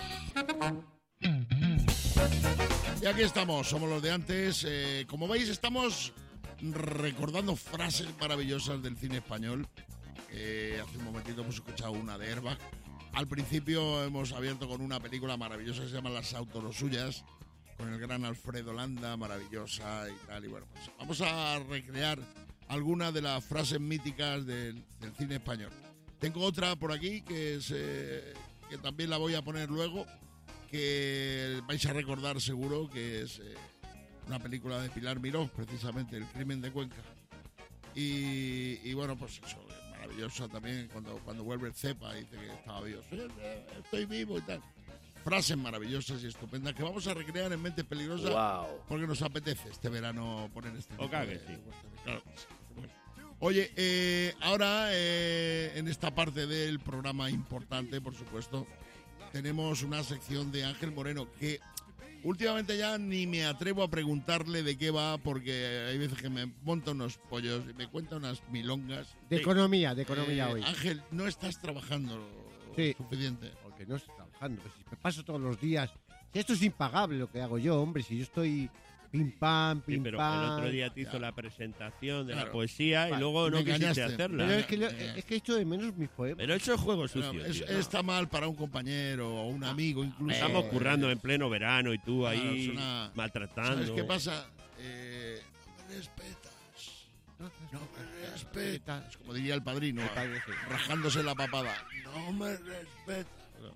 Y aquí estamos, somos los de antes. Como veis, estamos recordando frases maravillosas del cine español. Hace un momentito hemos escuchado una de Airbag. Al principio hemos abierto con una película maravillosa que se llama Las Autorosuyas, con el gran Alfredo Landa, maravillosa y tal. Y bueno, pues vamos a recrear algunas de las frases míticas del cine español. Tengo otra por aquí que es que también la voy a poner luego, que vais a recordar seguro, que es una película de Pilar Miró, precisamente, El crimen de Cuenca. Y bueno, pues eso, es maravillosa también cuando vuelve el Cepa y dice que estaba vivo. Estoy vivo y tal. Frases maravillosas y estupendas que vamos a recrear en Mentes Peligrosas. Wow. Porque nos apetece este verano poner este tipo Ojalá que de- sí. Claro que sí. Bueno. Oye, ahora en esta parte del programa importante, por supuesto, tenemos una sección de Ángel Moreno que últimamente ya ni me atrevo a preguntarle de qué va, porque hay veces que me monta unos pollos y me cuenta unas milongas. De economía hoy. Ángel, no estás trabajando Sí. suficiente. Porque no estoy trabajando. Pues si me paso todos los días. Si esto es impagable lo que hago yo, hombre. Si yo estoy pim pam, Sí, pim pero pam. el otro día te hizo Ya. la presentación de Claro. la poesía y Vale, luego no me quisiste engañaste. hacerla. Pero es que he hecho de menos mis poemas. Pero eso es juego sucio. Bueno, tío. está mal para un compañero o un amigo incluso. Estamos currando en pleno verano y tú Claro, ahí es una- maltratando. ¿Sabes qué pasa? No me respetas. No me respetas. Como diría el padrino, rajándose la papada. No me respetas.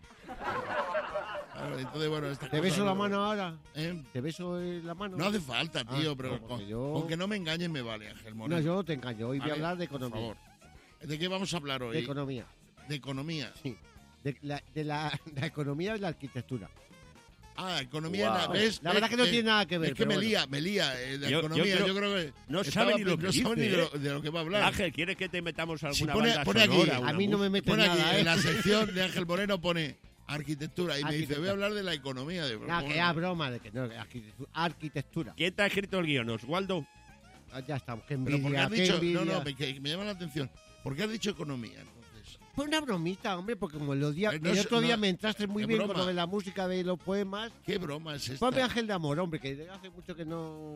Claro, entonces, bueno, esta ¿Te cosa beso la no- mano ahora? ¿Eh? ¿Te beso la mano? No hace falta, tío, Ah, pero no, porque yo- con que no me engañes me vale, Ángel Moreno. No, yo no te engaño. Hoy voy a Vale, hablar de por economía. favor. ¿De qué vamos a hablar hoy? De economía. De economía. Sí. De la economía y la arquitectura. Economía. Wow. ¿Ves? La verdad que no tiene nada que ver, Es que pero me bueno. me lía. De Yo economía, creo- yo creo que. no sabe ni lo que no sabe dice, ni de lo que va a hablar. Ángel, ¿quieres que te metamos alguna pone- banda pone aquí, sonora? a una A mí no me música? mete Pone aquí, nada, en la ¿eh? sección de Ángel Moreno pone arquitectura y me dice, Arquitectura. voy a hablar de la economía. Digo, Nada, ¿cómo que no? broma de que no, arquitectura. ¿Quién te ha escrito el guión, Oswaldo? Ya estamos, qué Pero porque envidia, has qué dicho, envidia. que me llama la atención. ¿Por qué has dicho economía entonces? Fue una bromita, hombre, porque como el No el es- otro día no- me entraste muy es bien broma. con lo de la música de los poemas. ¿Qué broma es esta? Ponme Ángel de Amor, hombre, que hace mucho que no...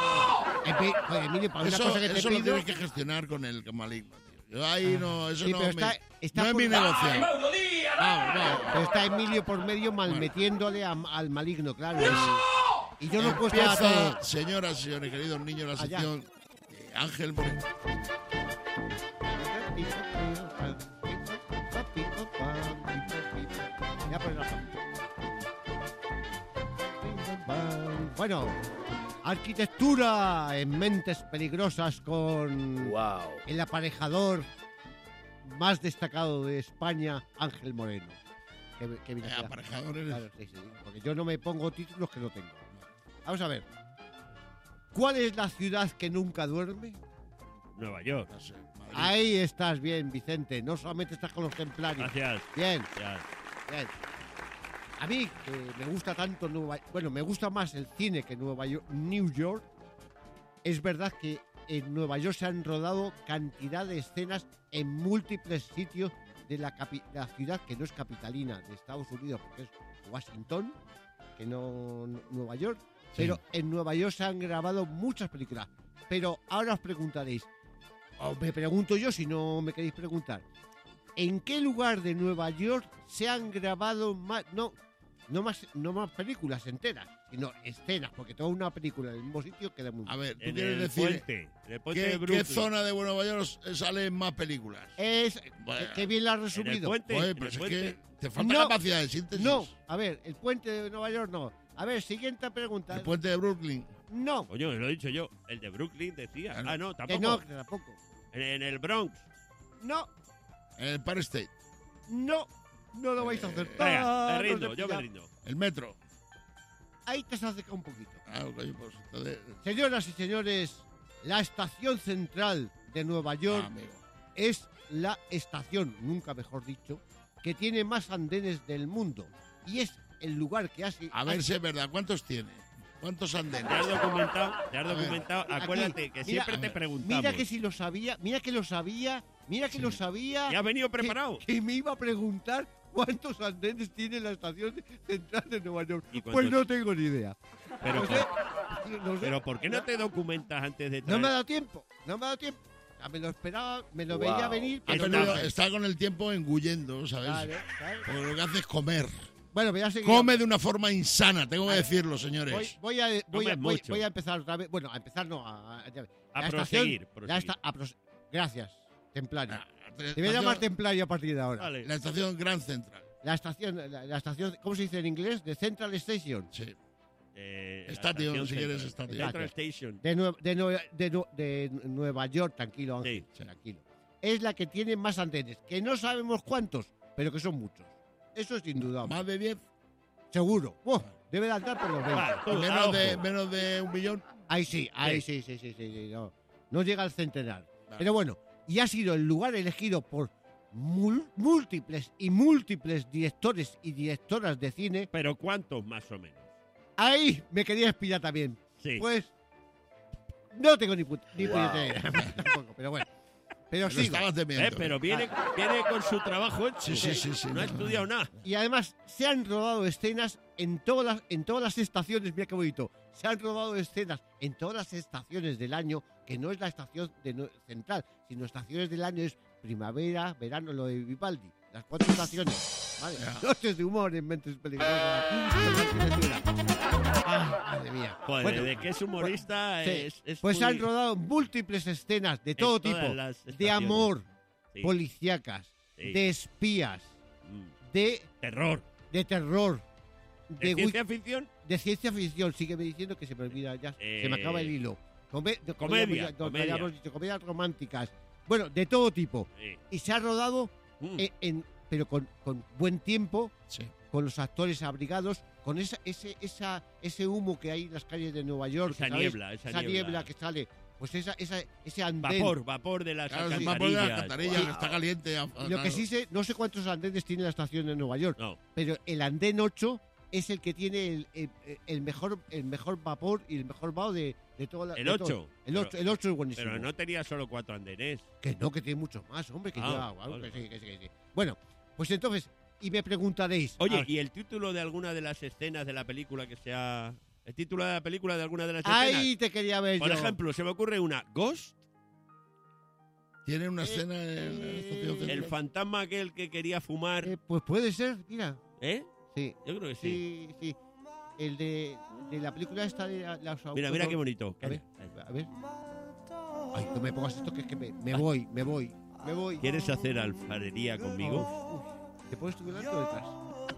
¡No! Emilio, para una Eso, cosa que te eso lo pido... tienes que gestionar con el maligno, tío. Yo ahí no, eso Sí, no, pero me, está no es por- mi negocio. Pero está Emilio por medio malmetiéndole al maligno, claro. Y yo no puedo estar a Empieza, todo. señoras y señores, queridos niños, la Allá. sección de Ángel Moreno. Ya pones la Bueno, arquitectura en Mentes Peligrosas con Wow. el aparejador más destacado de España, Ángel Moreno. Que viene aquí a- Aparejador eres. Claro, sí, porque yo no me pongo títulos que no tengo. Vamos a ver. ¿Cuál es la ciudad que nunca duerme? Nueva York. No sé, Madrid. Ahí estás bien, Vicente. No solamente estás con los templarios. Gracias. Bien, Gracias. bien. A mí, que me gusta tanto Bueno, me gusta más el cine que New York. Es verdad que en Nueva York se han rodado cantidad de escenas en múltiples sitios de la ciudad que no es capitalina de Estados Unidos, porque es Washington, que no Nueva York. Sí. Pero en Nueva York se han grabado muchas películas. Pero ahora os preguntaréis, o me pregunto yo si no me queréis preguntar, ¿en qué lugar de Nueva York se han grabado más, no más películas enteras, sino escenas? Porque toda una película en el mismo sitio queda muy A ver, tú En quieres el decir puente. En el puente de ¿qué Brooklyn. zona de Nueva York salen más películas? Bueno, qué bien lo has En el resumido. puente. Oye, en pero el es puente. que te falta No. capacidad de síntesis. No, a ver, el puente de Nueva York no. A ver, siguiente pregunta. El puente de Brooklyn. No. Coño, lo he dicho yo. El de Brooklyn decía. Ah, no, Que tampoco. no, que tampoco. En el Bronx. No, El Empire State. no lo vais a acertar. Venga, me no rindo, se yo me pilla. rindo. El metro. Ahí te has acercado un poquito. Ah, coño, pues entonces... Señoras y señores, la estación central de Nueva York amigo. es la estación, nunca mejor dicho, que tiene más andenes del mundo. Y es el lugar que hace... A ver si es verdad. ¿Cuántos tiene? ¿Cuántos andenes? ¿Te has documentado? ¿Te has A ver, documentado? aquí, Acuérdate que mira, siempre a te ver, preguntamos. Mira que si lo sabía, mira que lo sabía. ¿Ya has venido preparado? Que me iba a preguntar cuántos andenes tiene la estación central de Nueva York. ¿Y cuántos? Pues no tengo ni idea. Pero, No sé, no sé. pero ¿por qué no te documentas antes de No traer? me ha dado tiempo, no me ha dado tiempo. Ya me lo esperaba, me lo veía venir. Ha pero perdido- no. está con el tiempo engullendo, ¿sabes? Claro. Porque lo que hace es comer. Bueno, voy a seguir. Come de una forma insana, tengo que decirlo, señores. Voy a Comes mucho. empezar otra vez. Bueno, a empezar no. A A la proseguir, estación, ya está, gracias, Templario. Ah, Te voy a llamar Templario a partir de ahora. Vale. La estación Grand Central. La estación, ¿cómo se dice en inglés? De Central Station. Sí. La Estadio, estación si quieres, central. estadio. Central Station. De Nueva York, tranquilo, Ángel, Sí. tranquilo. Es la que tiene más andenes, que no sabemos cuántos, pero que son muchos. Eso es indudable. Más de 10. Seguro. Debe de andar por los 20. Vale, tú, a Menos de 1 millón. Ahí sí. Sí, no llega al centenar. Vale. Pero bueno, y ha sido el lugar elegido por múltiples directores y directoras de cine. ¿Pero cuántos más o menos? Ahí me quería espiar también. Sí. Pues no tengo ni puñetera idea. Tampoco, pero bueno. Pero Lo sigo. estabas temiendo. Pero viene con su trabajo hecho. Sí. No ha estudiado nada. Y además se han rodado escenas en todas las estaciones, mira qué bonito. Se han rodado escenas en todas las estaciones del año, que no es la estación central, sino estaciones del año es primavera, verano, lo de Vivaldi. Las 4 estaciones. Vale. Noches de humor en Mentes Peligrosas. Madre mía. Joder, Bueno, de que es humorista sí. es Pues muy- se han rodado múltiples escenas de todo todas tipo. las De estaciones. amor, Sí. policíacas, Sí. de espías, Mm. de Terror. terror, ¿De ciencia ficción? de ciencia ficción. Sígueme diciendo que se me olvida ya. Se me acaba el hilo. Comedia. Habíamos dicho, comedias románticas. Bueno, de todo tipo. Sí. Y se ha rodado, Mm. pero con buen tiempo, Sí. con los actores abrigados, con ese humo que hay en las calles de Nueva York. Esa ¿sabes? niebla, esa niebla niebla. que sale. Pues ese andén. Vapor de las Claro, el alcantarillas. vapor de las alcantarillas, Wow. está caliente. Y lo que sí sé, no sé cuántos andenes tiene la estación de Nueva York, No. pero el andén 8 es el que tiene el mejor vapor y el mejor vaho de toda la... El de todo. 8. El 8 es buenísimo. Pero no tenía solo 4 andenes. Que no, que tiene muchos más, hombre, que Ah, ya... vale. que sí. Bueno, pues entonces, y me preguntaréis... Oye, ah, ¿y el título de alguna de las escenas de la película que sea... El título de la película de alguna de las escenas? ahí te quería ver Por yo. ejemplo, se me ocurre una Ghost, Tiene una escena en la estación el central. fantasma aquel que quería fumar. Pues puede ser, mira. ¿Eh? Sí, Yo creo que sí. sí. El de la película esta de las Mira qué bonito. A ver. Ay, no me pongas esto que es que me voy. ¿Quieres hacer alfarería conmigo? ¿Te puedes subir delante o detrás?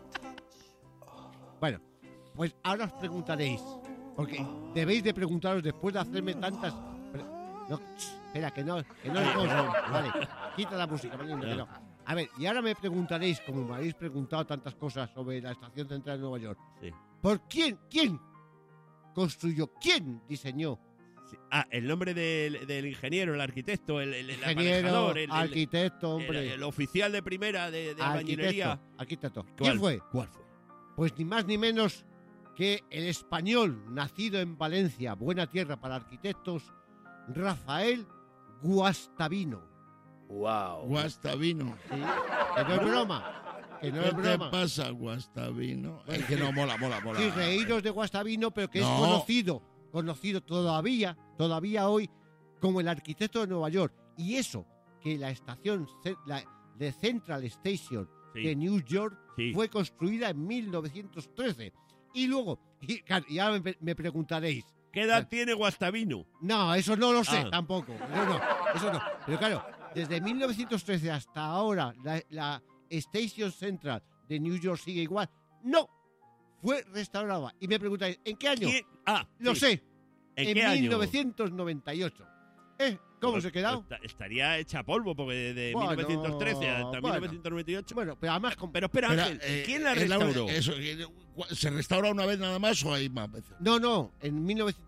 Bueno, pues ahora os preguntaréis, porque debéis de preguntaros después de hacerme tantas... No, espera, que no es cosa. Vale, quita la música, Malindo, que no. A ver, y ahora me preguntaréis, como me habéis preguntado tantas cosas sobre la estación central de Nueva York, Sí. ¿por quién construyó, quién diseñó? Sí. Ah, el nombre del ingeniero, el arquitecto, el Ingeniero, aparejador, arquitecto, hombre. el oficial de primera de albañilería. Arquitecto. ¿Cuál? ¿Quién fue? ¿Cuál fue? Pues ni más ni menos que el español nacido en Valencia, buena tierra para arquitectos, Rafael Guastavino. Wow. Guastavino. ¿Sí? Que no es broma. Que no ¿Qué es te broma. pasa, Guastavino? Es que no, mola. Sí, reíros de Guastavino, pero que es No. conocido todavía hoy como el arquitecto de Nueva York. Y eso, que la estación de Central Station Sí. de New York Sí. fue construida en 1913. Y luego, y ahora me preguntaréis, ¿Qué edad tiene Guastavino? no, eso no lo sé Ah. tampoco. Eso no. Pero claro, desde 1913 hasta ahora, la Station Central de New York sigue igual. No, fue restaurada. Y me preguntáis, ¿en qué año? ¿Quién? Ah, Lo sí. sé. ¿En en qué año? 1998. ¿Cómo Pues se ha quedado? Estaría hecha polvo, porque de Bueno, 1913 hasta bueno. 1998. Bueno, pero además... Pero espera, Espera, Ángel, ¿quién la es restauró? ¿Se restaura una vez nada más o hay más veces? No, en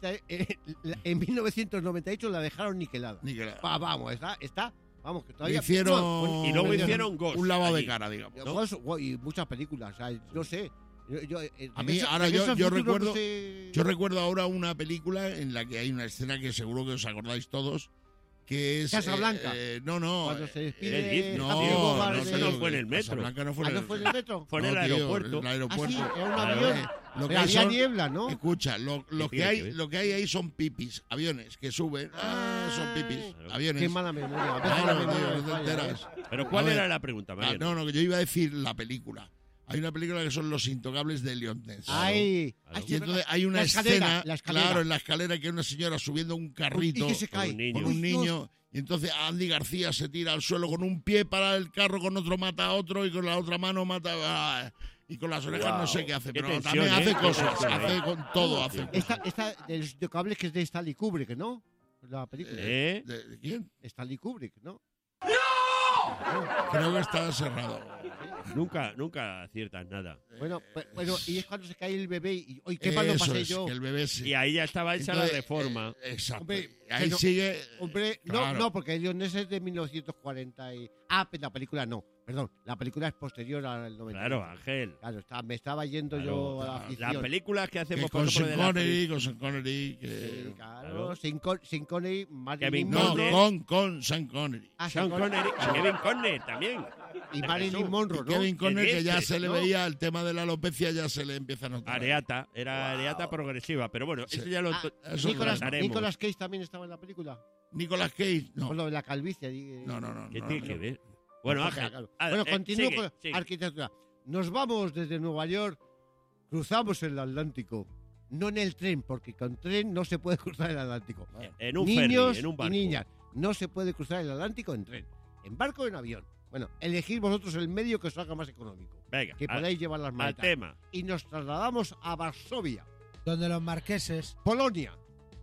1998 la dejaron niquelada. Vamos, está, vamos, que todavía... Hicieron... Y luego hicieron Ghost. un lavado de allí. cara, digamos. ¿no? Ghost, y muchas películas, o sea, no sé. A mí, ahora yo recuerdo ahora una película en la que hay una escena que seguro que os acordáis todos, que es... Casablanca. No. Cuando se ¿Qué despide... dices, No, tío? Bogart Eso de- no fue en el metro. Casablanca no fue ¿Ah, no fue en el metro? Fue en el No, tío, aeropuerto. en el aeropuerto. Ah, sí, era un Claro, avión. Lo que Pero hay había son- niebla, ¿no? Escucha, lo ¿Qué que tiene que hay ver? lo que hay ahí son pipis, aviones que suben, son pipis, aviones. Qué mala memoria. A veces Claro, la tío, memoria no me te falla, enteras. Pero ¿cuál A ver. era la pregunta, Mariano? No, que yo iba a decir la película. Hay una película que son Los Intocables de Leon Ness. Ay, Claro. Y entonces hay una La escalera, escena, la escalera. claro, en la escalera que hay una señora subiendo un carrito ¿Y qué se Con cae? un niño. con un niño. Y entonces Andy García se tira al suelo con un pie para el carro, con otro mata a otro y con la otra mano mata y con las orejas no sé qué hace, Qué pero tensión, también hace ¿eh? Qué cosas, tensión, hace con todo, hace cosas. Esta de los Intocables que es de Stanley Kubrick, ¿no? La película. ¿Eh? ¿De quién? Stanley Kubrick, ¿no? Creo que está cerrado. Nunca aciertas nada. Bueno, y es cuando se cae el bebé y hoy qué mal lo Eso pasé es, yo. que el bebé sí. Y ahí ya estaba hecha Entonces, la reforma. Exacto. Hombre, Ahí pero- sigue. Hombre, claro. no, porque Leon Ness es de 1940 y... Ah, pero la película no, perdón, la película es posterior al 90. Claro, Ángel. Claro, me estaba yendo Claro, yo a la afición. Las películas que Que hacemos con por ejemplo, Sean de la Connery, con Sean Connery. Que... Sí, claro, Claro. sin Connery, Marilyn Kevin No, Monroe. con Sean Connery. Ah, Sean Connery y Kevin Conner también. y de Marilyn Jesús. Monroe, ¿no? Kevin Conner, que ya se le ¿no? veía el tema de la alopecia, ya se le empieza a notar. Areata, era areata progresiva, pero bueno, Sí. eso ya lo Ah, Eso trataremos. Nicolas Cage también estaba en la película. Nicolas Cage, no. Por lo de la calvicie. No. ¿Qué no, tiene no. que ver? Bueno, Ángel. Claro. Bueno, continúo sigue, con sigue. arquitectura. Nos vamos desde Nueva York, cruzamos el Atlántico. No en el tren, porque con tren no se puede cruzar el Atlántico. En un Niños ferry, en un y barco. niñas, no se puede cruzar el Atlántico en tren. En barco o en avión. Bueno, elegid vosotros el medio que os haga más económico. Venga, Que podáis llevar las al maletas. tema. Y nos trasladamos a Varsovia, Donde los marqueses. Polonia.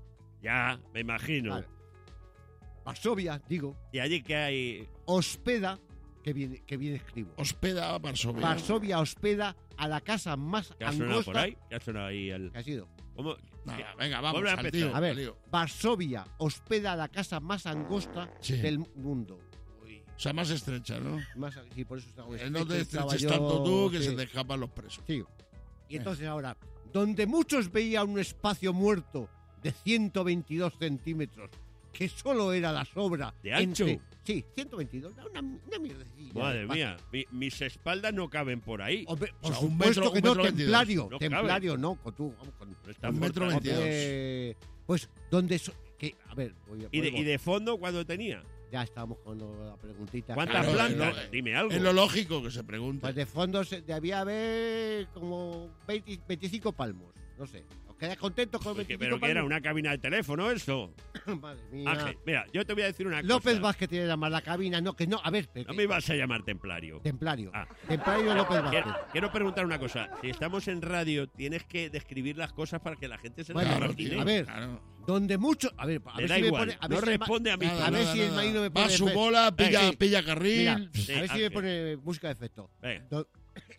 Ya, me imagino. Vale. Varsovia, digo, ¿Y allí qué hay? hospeda, que bien escribo. Hospeda a Varsovia. Varsovia hospeda a la casa más ¿Qué ha sonado por angosta. ahí? ¿Qué ha sonado ahí? ¿Qué ha sido? ¿Cómo? Nada, venga, vamos Vuelve a al empezar. tío, A ver, al lío. Varsovia hospeda a la casa más angosta Sí. del mundo. O sea, más estrecha, ¿no? Sí, por eso estaba No te estaba estreches yo, tanto tú que sí. se te escapan los presos. Sí. Y entonces ahora, donde muchos veían un espacio muerto de 122 centímetros, que solo era la sobra. ¿De ancho? Sí, 122, una mierdecilla. de Madre espacio. mía, mis espaldas no caben por ahí. Hombre, por O sea, un supuesto metro- que un no, metro 22. templario, No templario no, con tú, vamos, con, No está un metro fortalecido. 22. pues, donde, a ver, ¿Y de fondo cuándo tenía? ya estamos con la preguntita. ¿Cuántas Claro, plantas? es Dime algo. Es lo lógico que se pregunta. Pues de fondo debía haber como 25 palmos, no sé. ¿Os quedáis contentos con 25 Pero que palmos? era una cabina de teléfono eso. Madre mía. Ángel, mira, yo te voy a decir una López cosa. Vázquez tiene que llamar la cabina, no, que no, a ver, No me ibas a llamar templario. templario. Ah. Templario López Vázquez. Quiero preguntar una cosa. Si estamos en radio, tienes que describir las cosas para que la gente se Bueno, las Claro, imagine. tío, a ver, claro. donde mucho, a ver, a Le ver da si me igual. pone, a ver No si el responde a mí. Nada, a ver nada, si el nada. marino me Va pone a su efecto. bola, pilla, Sí. pilla carril. Mira, Sí, a ver si me Ángel. pone música de efecto. Venga. Do-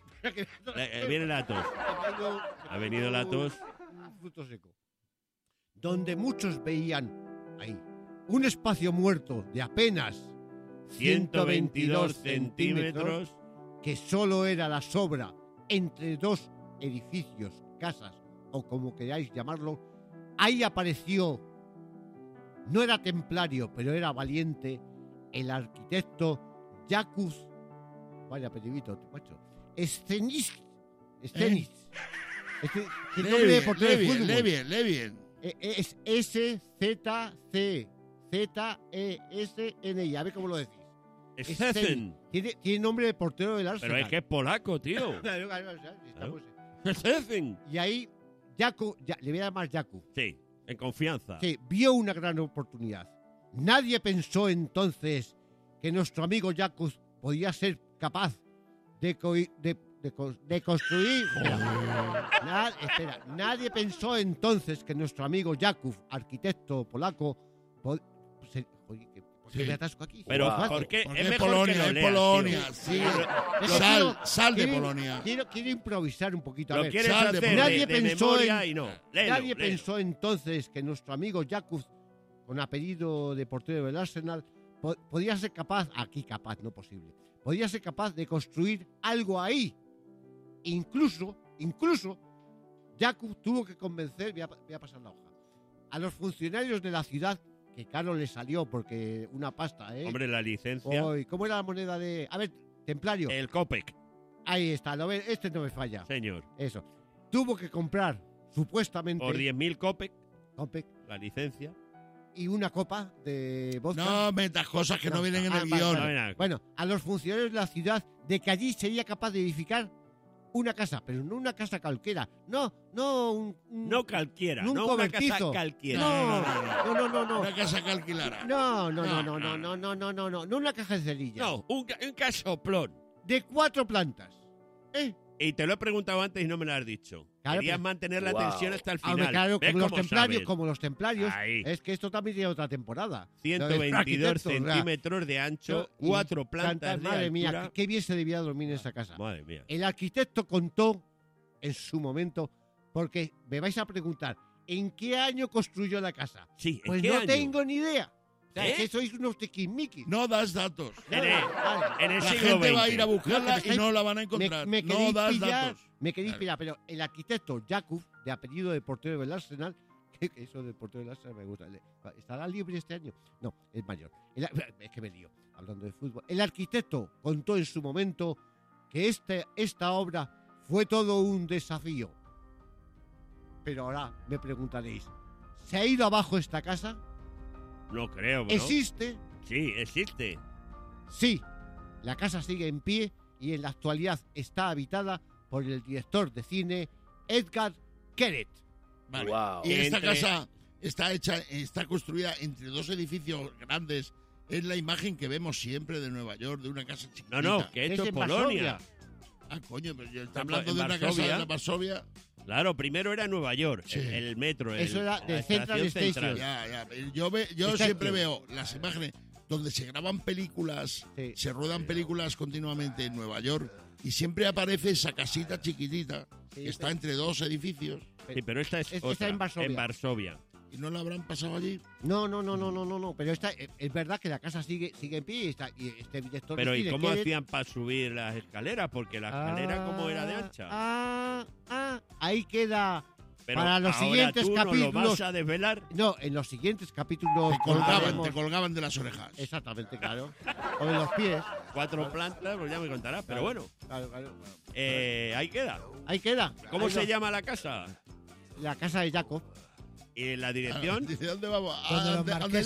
Viene la tos. Ha venido la tos. Un fruto seco. Donde muchos veían ahí un espacio muerto de apenas 122 centímetros. que solo era la sobra entre dos edificios, casas o como queráis llamarlo, ahí apareció, no era templario, pero era valiente, el arquitecto Jakub, vaya apellidito, macho, Estenis. El nombre de portero de fútbol. Lee bien. Es S-Z-C-Z-E-S-N-I. A ver cómo lo decís. Szczecin. Tiene nombre de portero del Arsenal. Pero es que es polaco, tío. Claro, estamos- Szczecin. Y ahí, Jakub, le voy a llamar Jakub, Sí, en confianza. que vio una gran oportunidad. Nadie pensó entonces que nuestro amigo Jakub podía ser capaz de de construir... Espera, nadie pensó entonces que nuestro amigo Jakub, arquitecto polaco... Oye, ¿por qué me atasco aquí? Pero, Wow. ¿por qué? Porque Es es mejor Polonia, que lo es leas, Polonia. tío. Sí. Es que Sal de quiero- Polonia. Quiero improvisar un poquito. A Lo ver, quieres Sal de hacer Polonia. Nadie de pensó memoria en- y no. nadie pensó entonces que nuestro amigo Jakub, con apellido de portero del Arsenal, podía ser capaz, no posible, podía ser capaz de construir algo ahí. Incluso, Jakub tuvo que convencer, voy a pasar la hoja, a los funcionarios de la ciudad, que caro le salió porque una pasta, ¿eh? Hombre, la licencia. Hoy, ¿cómo era la moneda de...? A ver, templario. El Copec. Ahí está, ¿lo ves? Este no me falla. Señor. Eso. Tuvo que comprar, supuestamente... Por 10.000 Copec, Copec, la licencia. y una copa de vodka. No metas cosas que no vienen en el vale, guión. vale. Bueno, a los funcionarios de la ciudad de que allí sería capaz de edificar una casa, pero no una casa cualquiera. No No cualquiera, un no una cobertizo. casa cualquiera. No. Una casa que alquilara. No una caja de cerillas. No, un casoplón. De 4 plantas. Y te lo he preguntado antes y no me lo has dicho. Claro, Querías pero- mantener la Wow. tensión hasta el final. Hombre, claro, ¿Ves como los cómo templarios, sabes? como los templarios, Ahí. es que esto también tiene otra temporada. 122 Arquitectos, ¿verdad? centímetros de ancho, Y 4 plantas de madre mía, altura. qué bien se debía dormir en esa casa. Madre mía. El arquitecto contó en su momento, porque me vais a preguntar, ¿en qué año construyó la casa? Sí, ¿en Pues qué no año? tengo ni idea. O sea, ¿Eh? es que sois unos tiquismiquis. No das datos. En el La siglo gente va a XX. ir a buscarla No, que me y no la van a Me, encontrar. me No queréis das pillar, datos. me queréis Claro. pillar, pero el arquitecto Jakub, de apellido de portero del Arsenal, que eso del portero del Arsenal me gusta. ¿Estará libre este año? No, es mayor. Es que me lío, hablando de fútbol. El arquitecto contó en su momento que esta obra fue todo un desafío. Pero ahora me preguntaréis, ¿se ha ido abajo esta casa? No creo, ¿no? ¿Existe? Sí, existe. Sí. La casa sigue en pie y en la actualidad está habitada por el director de cine Edgar Keret. Vale. Wow. Y esta Entre- casa está construida entre 2 edificios grandes. Es la imagen que vemos siempre de Nueva York, de una casa chiquitita. No, que esto es en Polonia. Varsovia. Ah, coño, pero yo está En hablando de una Varsovia. casa de Varsovia. Claro, primero era Nueva York, Sí. el metro. Eso era de la Central estación Station. central. Ya. Yo Exacto. siempre veo las imágenes donde se graban películas, Sí. se ruedan películas continuamente en Nueva York y siempre aparece esa casita chiquitita Sí, que está pero- entre 2 edificios Sí, pero esta es Está otra, en Varsovia. Varsovia. y no la habrán pasado allí. No. Pero es verdad que la casa sigue en pie y este director Pero de ¿y cine cómo Keret- hacían para subir las escaleras? Porque la escalera, ¿cómo era de ancha? Ahí queda. Pero para los ahora siguientes tú no lo capítulos. vas a desvelar. No, en los siguientes capítulos. Te colgaban de las orejas. Exactamente, claro. O de los pies. 4 plantas, pues ya me contarás. Pero bueno, Claro. ahí queda. Ahí queda. ¿Cómo Ahí se lo- llama la casa? La casa de Jacob. ¿Y la dirección? Dice, ¿dónde vamos? Donde los ¿Dónde marqueses.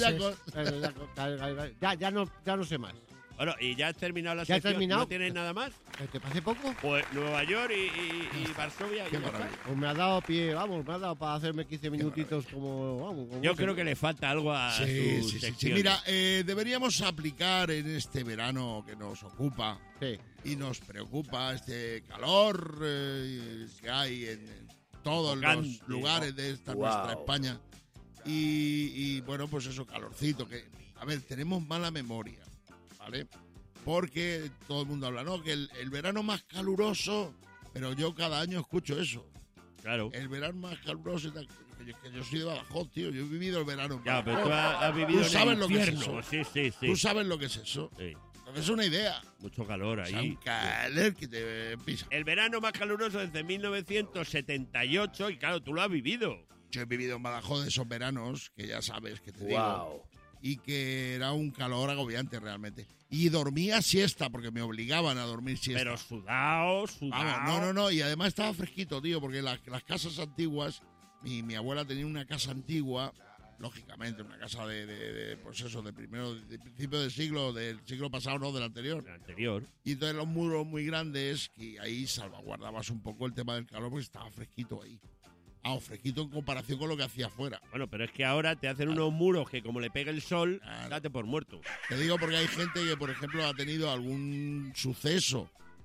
Ya no sé más. Bueno, ¿y ya has terminado la ¿Ya he sección? terminado? ¿No tienes nada más? ¿Te parece poco? Pues Nueva York y Varsovia. y Qué ya está. maravilla. Pues me ha dado pie, me ha dado para hacerme 15 minutitos como Yo creo que le falta algo a Sí, su sí. sección. Mira, deberíamos aplicar en este verano que nos ocupa Sí. y nos preocupa este calor que hay en todos Sofocante, los lugares de esta Wow. nuestra España. Y bueno, pues eso, calorcito. Que, a ver, tenemos mala memoria, ¿vale? Porque todo el mundo habla, ¿no? Que el verano más caluroso, pero yo cada año escucho eso. Claro. El verano más caluroso, que yo soy de Badajoz, tío. Yo he vivido el verano. en Ya, Badajoz. pero tú has vivido Tú en sabes el lo que es infierno. eso. Sí. Tú sabes lo que es eso. Sí. Es una idea. Mucho calor O sea, ahí. un calor que te pisa. El verano más caluroso desde 1978 y claro, tú lo has vivido. Yo he vivido en Badajoz de esos veranos, que ya sabes que te digo, Wow. y que era un calor agobiante realmente. Y dormía siesta, porque me obligaban a dormir siesta. Pero sudado. Vamos, no, y además estaba fresquito, tío, porque las casas antiguas, mi abuela tenía una casa antigua, lógicamente, una casa pues eso, de principio del siglo pasado, no, del anterior. El anterior. Y entonces los muros muy grandes, que ahí salvaguardabas un poco el tema del calor, porque estaba fresquito ahí. Fresquito en comparación con lo que hacía afuera. Bueno, pero es que ahora te hacen unos muros que como le pegue el sol, date por muerto. Te digo porque hay gente que, por ejemplo, ha tenido algún suceso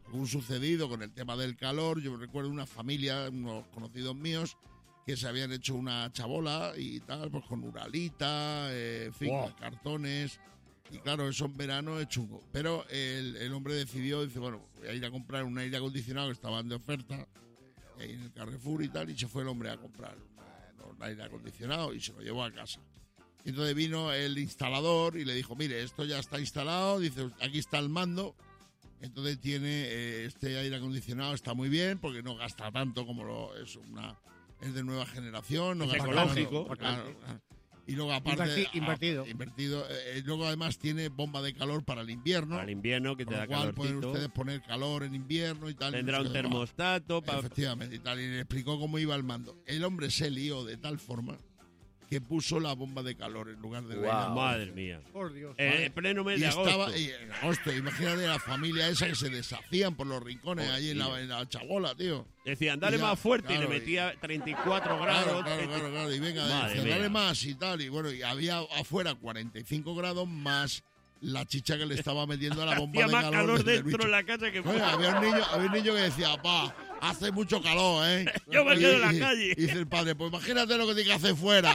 un sucedido con el tema del calor. Yo recuerdo una familia, unos conocidos míos, que se habían hecho una chabola y tal, pues con uralita, en fin, cartones. Y claro, eso en verano es chungo. Pero el hombre decidió, dice, bueno, voy a ir a comprar un aire acondicionado que estaban de oferta ahí en el Carrefour y tal, y se fue el hombre a comprar un aire acondicionado y se lo llevó a casa. Y entonces vino el instalador y le dijo, mire, esto ya está instalado, dice, aquí está el mando. Entonces tiene este aire acondicionado, está muy bien porque no gasta tanto como es de nueva generación, no Es gasta ecológico. tanto, claro. Y luego aparte Invertido. luego además tiene bomba de calor para el invierno. Para el invierno que te Con da lo cual pueden calorcito. ustedes poner calor en invierno y tal. Tendrá y no un sé qué. termostato para... Efectivamente y tal. Y le explicó cómo iba el mando. El hombre se lió de tal forma que puso la bomba de calor en lugar de la Madre mía. Por Dios. En pleno mes y de agosto. estaba en agosto, imagínate la familia esa que se deshacían por los rincones allí en la chabola, tío. Decían, dale Y ya, más fuerte claro, y le metía 34 grados. Claro. Y venga, Madre dale mía. más y tal. Y bueno, y había afuera 45 grados más la chicha que le estaba metiendo a la bomba Hacía de más calor. calor del dentro bicho. de la casa que Oye, fuera. había un niño que decía, pa, hace mucho calor, ¿eh? Yo me quedo en la calle. Y dice el padre, pues imagínate lo que tiene que hacer fuera.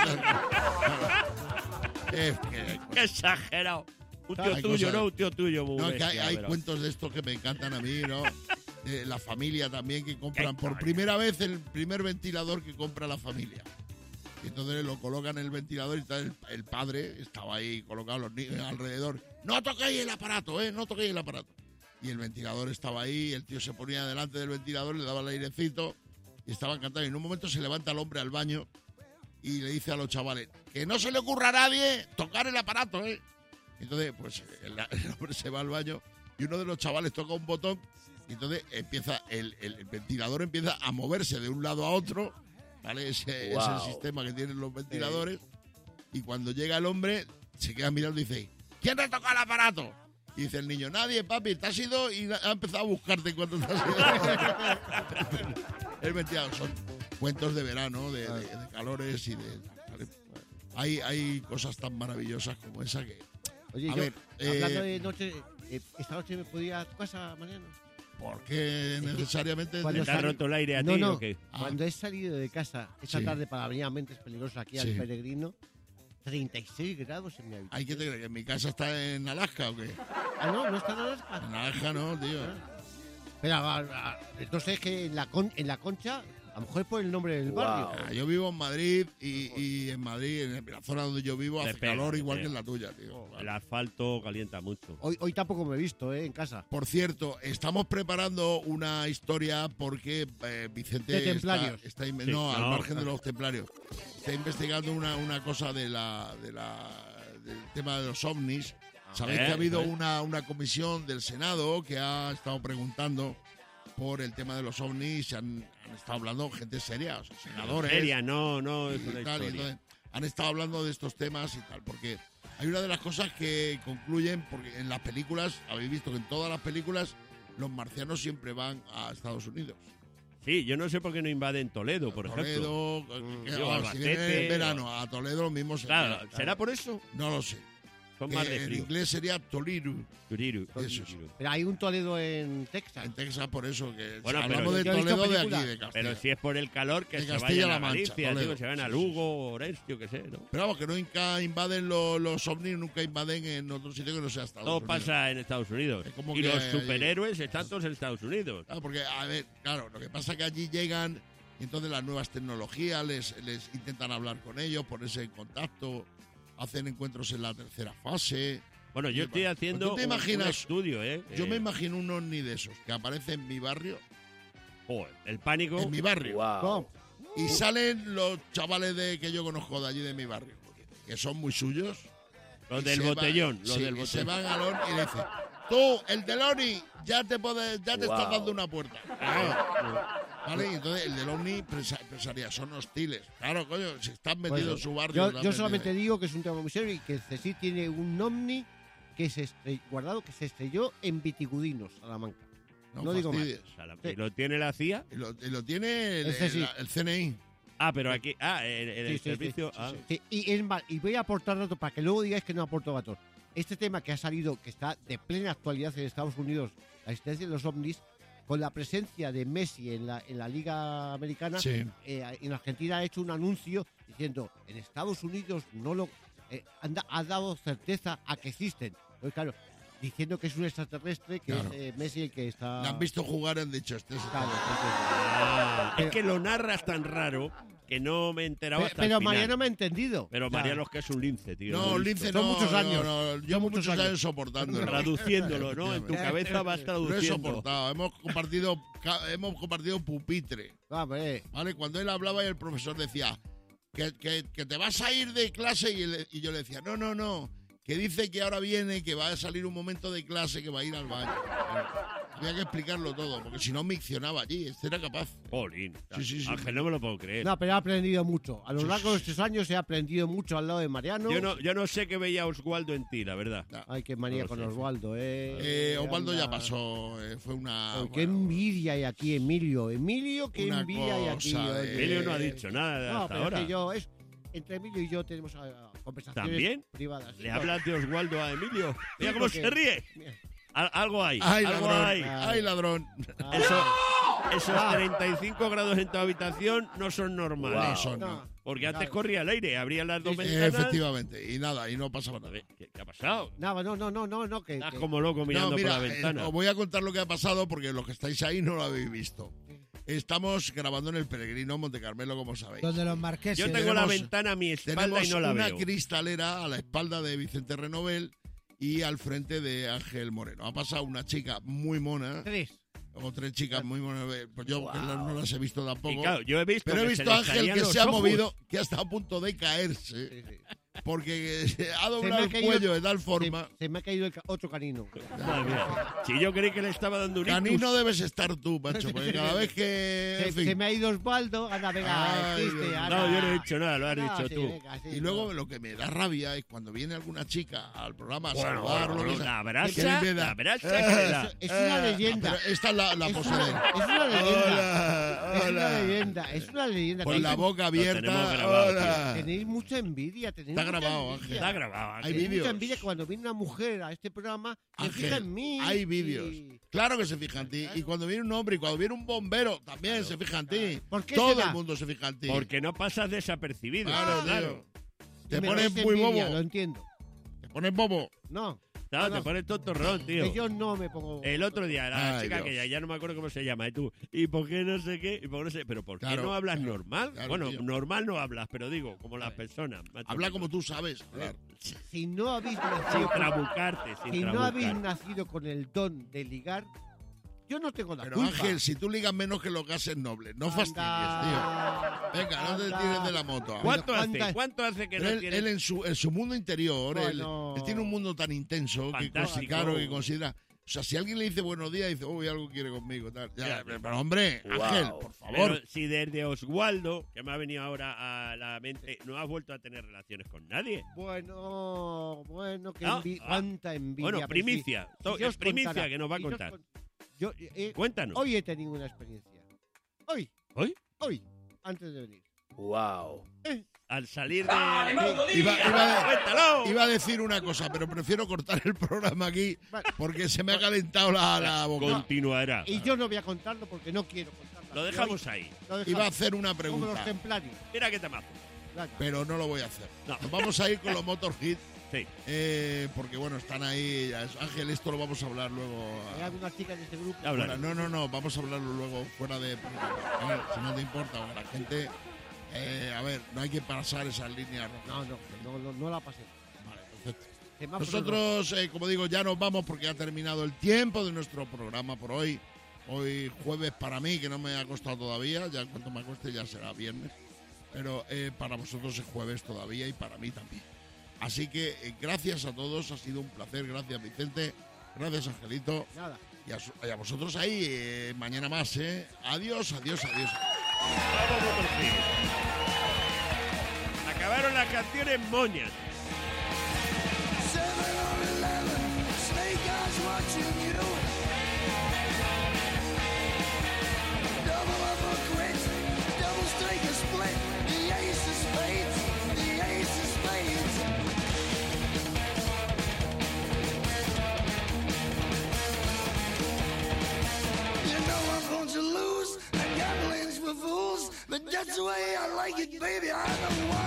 Es que Qué exagerado. Un Hay tío tuyo, cosas- ¿no? Un tío tuyo muy no, es que bestia, hay pero- cuentos de estos que me encantan a mí, ¿no? De la familia también que compran por primera vez el primer ventilador que compra la familia. Y entonces lo colocan en el ventilador y tal, el padre estaba ahí colocado, los niños alrededor. No toquéis el aparato, no toquéis el aparato. Y el ventilador estaba ahí, el tío se ponía delante del ventilador, le daba el airecito y estaba encantado. Y en un momento se levanta el hombre al baño y le dice a los chavales, que no se le ocurra a nadie tocar el aparato, Entonces, pues el hombre se va al baño y uno de los chavales toca un botón y entonces empieza el ventilador empieza a moverse de un lado a otro, ¿vale? Ese es el sistema que tienen los ventiladores. Y cuando llega el hombre, se queda mirando y dice, ¿quién ha tocado el aparato? Y dice el niño, nadie, papi, te has ido y ha empezado a buscarte cuando te has ido. El ventilador son cuentos de verano, de calores y de... ¿vale? Hay cosas tan maravillosas como esa que... Oye, A yo, ver, hablando de noche, ¿esta noche me podía ir a tu casa, Mariano? ¿Por qué necesariamente? Cuando ¿Te ha roto el aire a No, ti no. o qué? Cuando he salido de casa esta Sí. tarde para venir a Mentes Peligrosas aquí Sí. al Peregrino, 36 grados en mi habitación. ¿Hay que te creer que en mi casa está en Alaska o qué? Ah, no, no está en Alaska. En Alaska no, tío. Pero entonces es que en la Concha, a lo mejor es por el nombre del barrio. Ah, yo vivo en Madrid y en Madrid, en la zona donde yo vivo, hace Depende, calor igual depende. que en la tuya, tío. El asfalto calienta mucho. Hoy tampoco me he visto, en casa. Por cierto, estamos preparando una historia porque Vicente De templarios. está Sí, al no. margen de los templarios. Está investigando una cosa del tema de los ovnis. Sabéis que ha habido una comisión del Senado que ha estado preguntando por el tema de los ovnis. Han estado hablando gente seria, o sea, senadores. Seria, no y es una tal, y historia. entonces han estado hablando de estos temas y tal, porque hay una de las cosas que concluyen, porque en las películas, habéis visto que en todas las películas los marcianos siempre van a Estados Unidos. Sí, yo no sé por qué no invaden Toledo, por ejemplo. Toledo, Digo, si vienen Albacete, en verano a Toledo lo mismo se Claro, queda, ¿será por eso? No lo sé. Son más de En frío. inglés sería Toliru. Turiru. Eso es. Pero hay un Toledo en Texas. En Texas, por eso que Bueno, hablamos pero de yo he visto Toledo de aquí, películas. de Castilla. Pero si es por el calor, que De se Castilla-La vayan a Mancha, Galicia, Toledo. digo, se van a Sí, Lugo, Orense, yo qué sé, ¿no? Pero vamos, que nunca invaden los ovnis, nunca invaden en otro sitio que no sea Estados Todo Unidos. pasa en Estados Unidos. Es como Y que los hay- superhéroes están todos en Estados Unidos. Claro, porque, a ver, claro, lo que pasa es que allí llegan y entonces las nuevas tecnologías les intentan hablar con ellos, ponerse en contacto, hacen encuentros en la tercera fase. Bueno, yo estoy haciendo ¿Tú te un imaginas? estudio, ¿eh? Yo me imagino un ovni de esos que aparece en mi barrio, Joder, el pánico. en mi barrio, No, y salen los chavales que yo conozco de allí de mi barrio, que son muy suyos. Los y del se botellón. van- Los sí, del y se botellón. van al ONI y le dicen, tú, el del ONI, ya te estás dando una puerta. ¿Vale? Y entonces el del OVNI pensaría, son hostiles. Claro, coño, si están metidos bueno, en su barrio. yo están solamente metidos digo que es un tema muy serio y que el CSIC tiene un ovni que guardado que se estrelló en Vitigudinos, Salamanca. ahí. no digo más. fastidies. ¿Y lo tiene la CIA? Y lo tiene El CSIC. el CNI. Ah, pero aquí... Ah, en el servicio... Sí, y es más, y voy a aportar datos para que luego digáis que no aporto datos. Este tema que ha salido, que está de plena actualidad en Estados Unidos, la existencia de los ovnis, con la presencia de Messi en la Liga Americana, en Argentina ha hecho un anuncio diciendo, en Estados Unidos no lo ha dado certeza a que existen. Pues claro, diciendo que es un extraterrestre, que es Messi el que está... La han visto jugar, han dicho este. Es que lo narras tan raro que no me enteraba hasta el Pero final. Mariano me ha entendido. Pero Mariano es que es un lince, tío. No, lince Son no. muchos años. No, llevo muchos años soportándolo. Traduciéndolo, ¿no? En tu cabeza vas traduciendo. Lo he soportado. Hemos compartido pupitre. Vale. Cuando él hablaba y el profesor decía que te vas a ir de clase y yo le decía, no, que dice que ahora viene, que va a salir un momento de clase, que va a ir al baño. Había que explicarlo todo, porque si no miccionaba allí, este era capaz. Jolín. Sí. Ángel, no me lo puedo creer. No, pero he aprendido mucho. A lo largo de estos años he aprendido mucho al lado de Mariano. Yo no sé qué veía Oswaldo en ti, la verdad. Ay, qué manía con Oswaldo, Oswaldo ya pasó, fue una... Qué envidia hay aquí, Emilio. Emilio, qué envidia hay aquí. Emilio no ha dicho nada hasta ahora. Entre Emilio y yo tenemos conversaciones ¿También? privadas. ¿Le hablas de Oswaldo a Emilio? Mira cómo porque- se ríe. Algo hay. ¡Ay, algo ladrón! hay. ¡Ay, ladrón! Esos 35 grados en tu habitación no son normales. No. Porque antes corría el aire, abría las dos ventanas. Efectivamente, y nada, y no pasaba nada. ¿Qué ha pasado? No, que... Estás como loco mirando por la ventana. Os voy a contar lo que ha pasado porque los que estáis ahí no lo habéis visto. Estamos grabando en el Peregrino Monte Carmelo, como sabéis. Donde los marqueses. Yo tengo la ventana a mi espalda y no la veo. Tenemos una cristalera a la espalda de Vicente Renovel y al frente de Ángel Moreno. Ha pasado una chica muy mona. Tres chicas muy monas. Pues yo no las he visto tampoco. Y claro, yo he visto pero he que visto se a le Ángel salían que los se ha ojos. movido, que está a punto de caerse. Porque ha doblado el cuello de tal forma. Se me ha caído otro canino. Madre mía. Si yo creí que le estaba dando un Canino ictus. debes estar tú, macho, porque cada vez que... en fin. Se me ha ido Osvaldo. Anda, venga, Ay, existe, Dios. anda. No, yo no he dicho nada, lo has dicho sí, tú. venga, sí, Y luego lo que me da rabia es cuando viene alguna chica al programa a Bueno, saludar o lo que sea. la brasa, que me da- la brasa que me da. Es una leyenda. Pero esta es la poseedera. Es una leyenda. Hola, Es hola. una leyenda. Es una leyenda. Con la boca tenemos abierta. grabado, Hola. Tenéis mucha envidia. Está grabado, Ángel. Está grabado. Hay Tenéis vídeos. mucha envidia que cuando viene una mujer a este programa se Ángel, fija en mí. hay vídeos. y- Claro que se fija en ti. Y cuando viene un hombre y cuando viene un bombero, también se fija en ti. ¿Por qué Todo será? el mundo se fija en ti. Porque no pasas desapercibido. Claro, claro. Te me pones dais muy envidia, bobo. Lo entiendo. Te pones bobo. No. Claro, No, te pones tontorrón, tío. Que yo no me pongo... El otro día, la Ay, chica Dios. que ya no me acuerdo cómo se llama, y tú, ¿y por qué no sé qué? ¿Y por qué no sé? ¿Pero por qué Claro, no hablas normal? claro, Bueno, tío. normal no hablas, pero digo, como las personas. macho, Habla que como no. tú sabes. hablar. Si no habéis Sin nacido... trabucarte, sin Si no trabucar. habéis nacido con el don de ligar, yo no tengo la Pero culpa. Ángel, si tú ligas menos que los gases nobles, no fastidies, tío. Anda. Venga, no te Anda. tires de la moto. Ángel. ¿Cuánto ¿Cuántas- hace? ¿Cuánto hace que no Él, tienes? él en su mundo interior, Bueno. él tiene un mundo tan intenso que, Fantástico. claro, que considera... O sea, si alguien le dice buenos días, dice, uy, algo quiere conmigo. Tal. Ya, pero hombre, Ángel, por favor. Pero si desde Oswaldo, que me ha venido ahora a la mente, no has vuelto a tener relaciones con nadie. Bueno, qué Ah, cuánta envidia. Bueno, pero primicia. si yo os Es primicia contara, que nos va a si yo os contar. Yo, Cuéntanos. hoy he tenido una experiencia. Hoy, ¿Hoy? antes de venir. Wow. Al salir de... Iba a decir una cosa, pero prefiero cortar el programa aquí porque se me ha calentado la boca. Continuará. Y yo no voy a contarlo porque no quiero contarlo. Lo dejamos ahí. Lo dejamos. Iba a hacer una Como los pregunta, templarios. Mira qué temazo. pero no lo voy a hacer. No. Nos vamos a ir con los Motorhead. Sí. Porque bueno, están ahí. Ángel, esto lo vamos a hablar luego. Hay algunas chicas de este grupo. Ya hablaré. Fuera. No, vamos a hablarlo luego fuera de. Si no te importa, porque la gente. A ver, no hay que pasar esas líneas rojas. No la pasé. Vale, perfecto. Semáforos Nosotros, como digo, ya nos vamos porque ha terminado el tiempo de nuestro programa por hoy. Hoy jueves para mí, que no me ha costado todavía. Ya en cuanto me acueste ya será viernes. Pero para vosotros es jueves todavía y para mí también. Así que gracias a todos, ha sido un placer. Gracias, Vicente. Gracias, Angelito. Nada. Y a vosotros ahí, mañana más, ¿eh? Adiós. Vamos, Motorhead. Acabaron las canciones moñas. Double up or quit, double strike or split. Baby, I don't want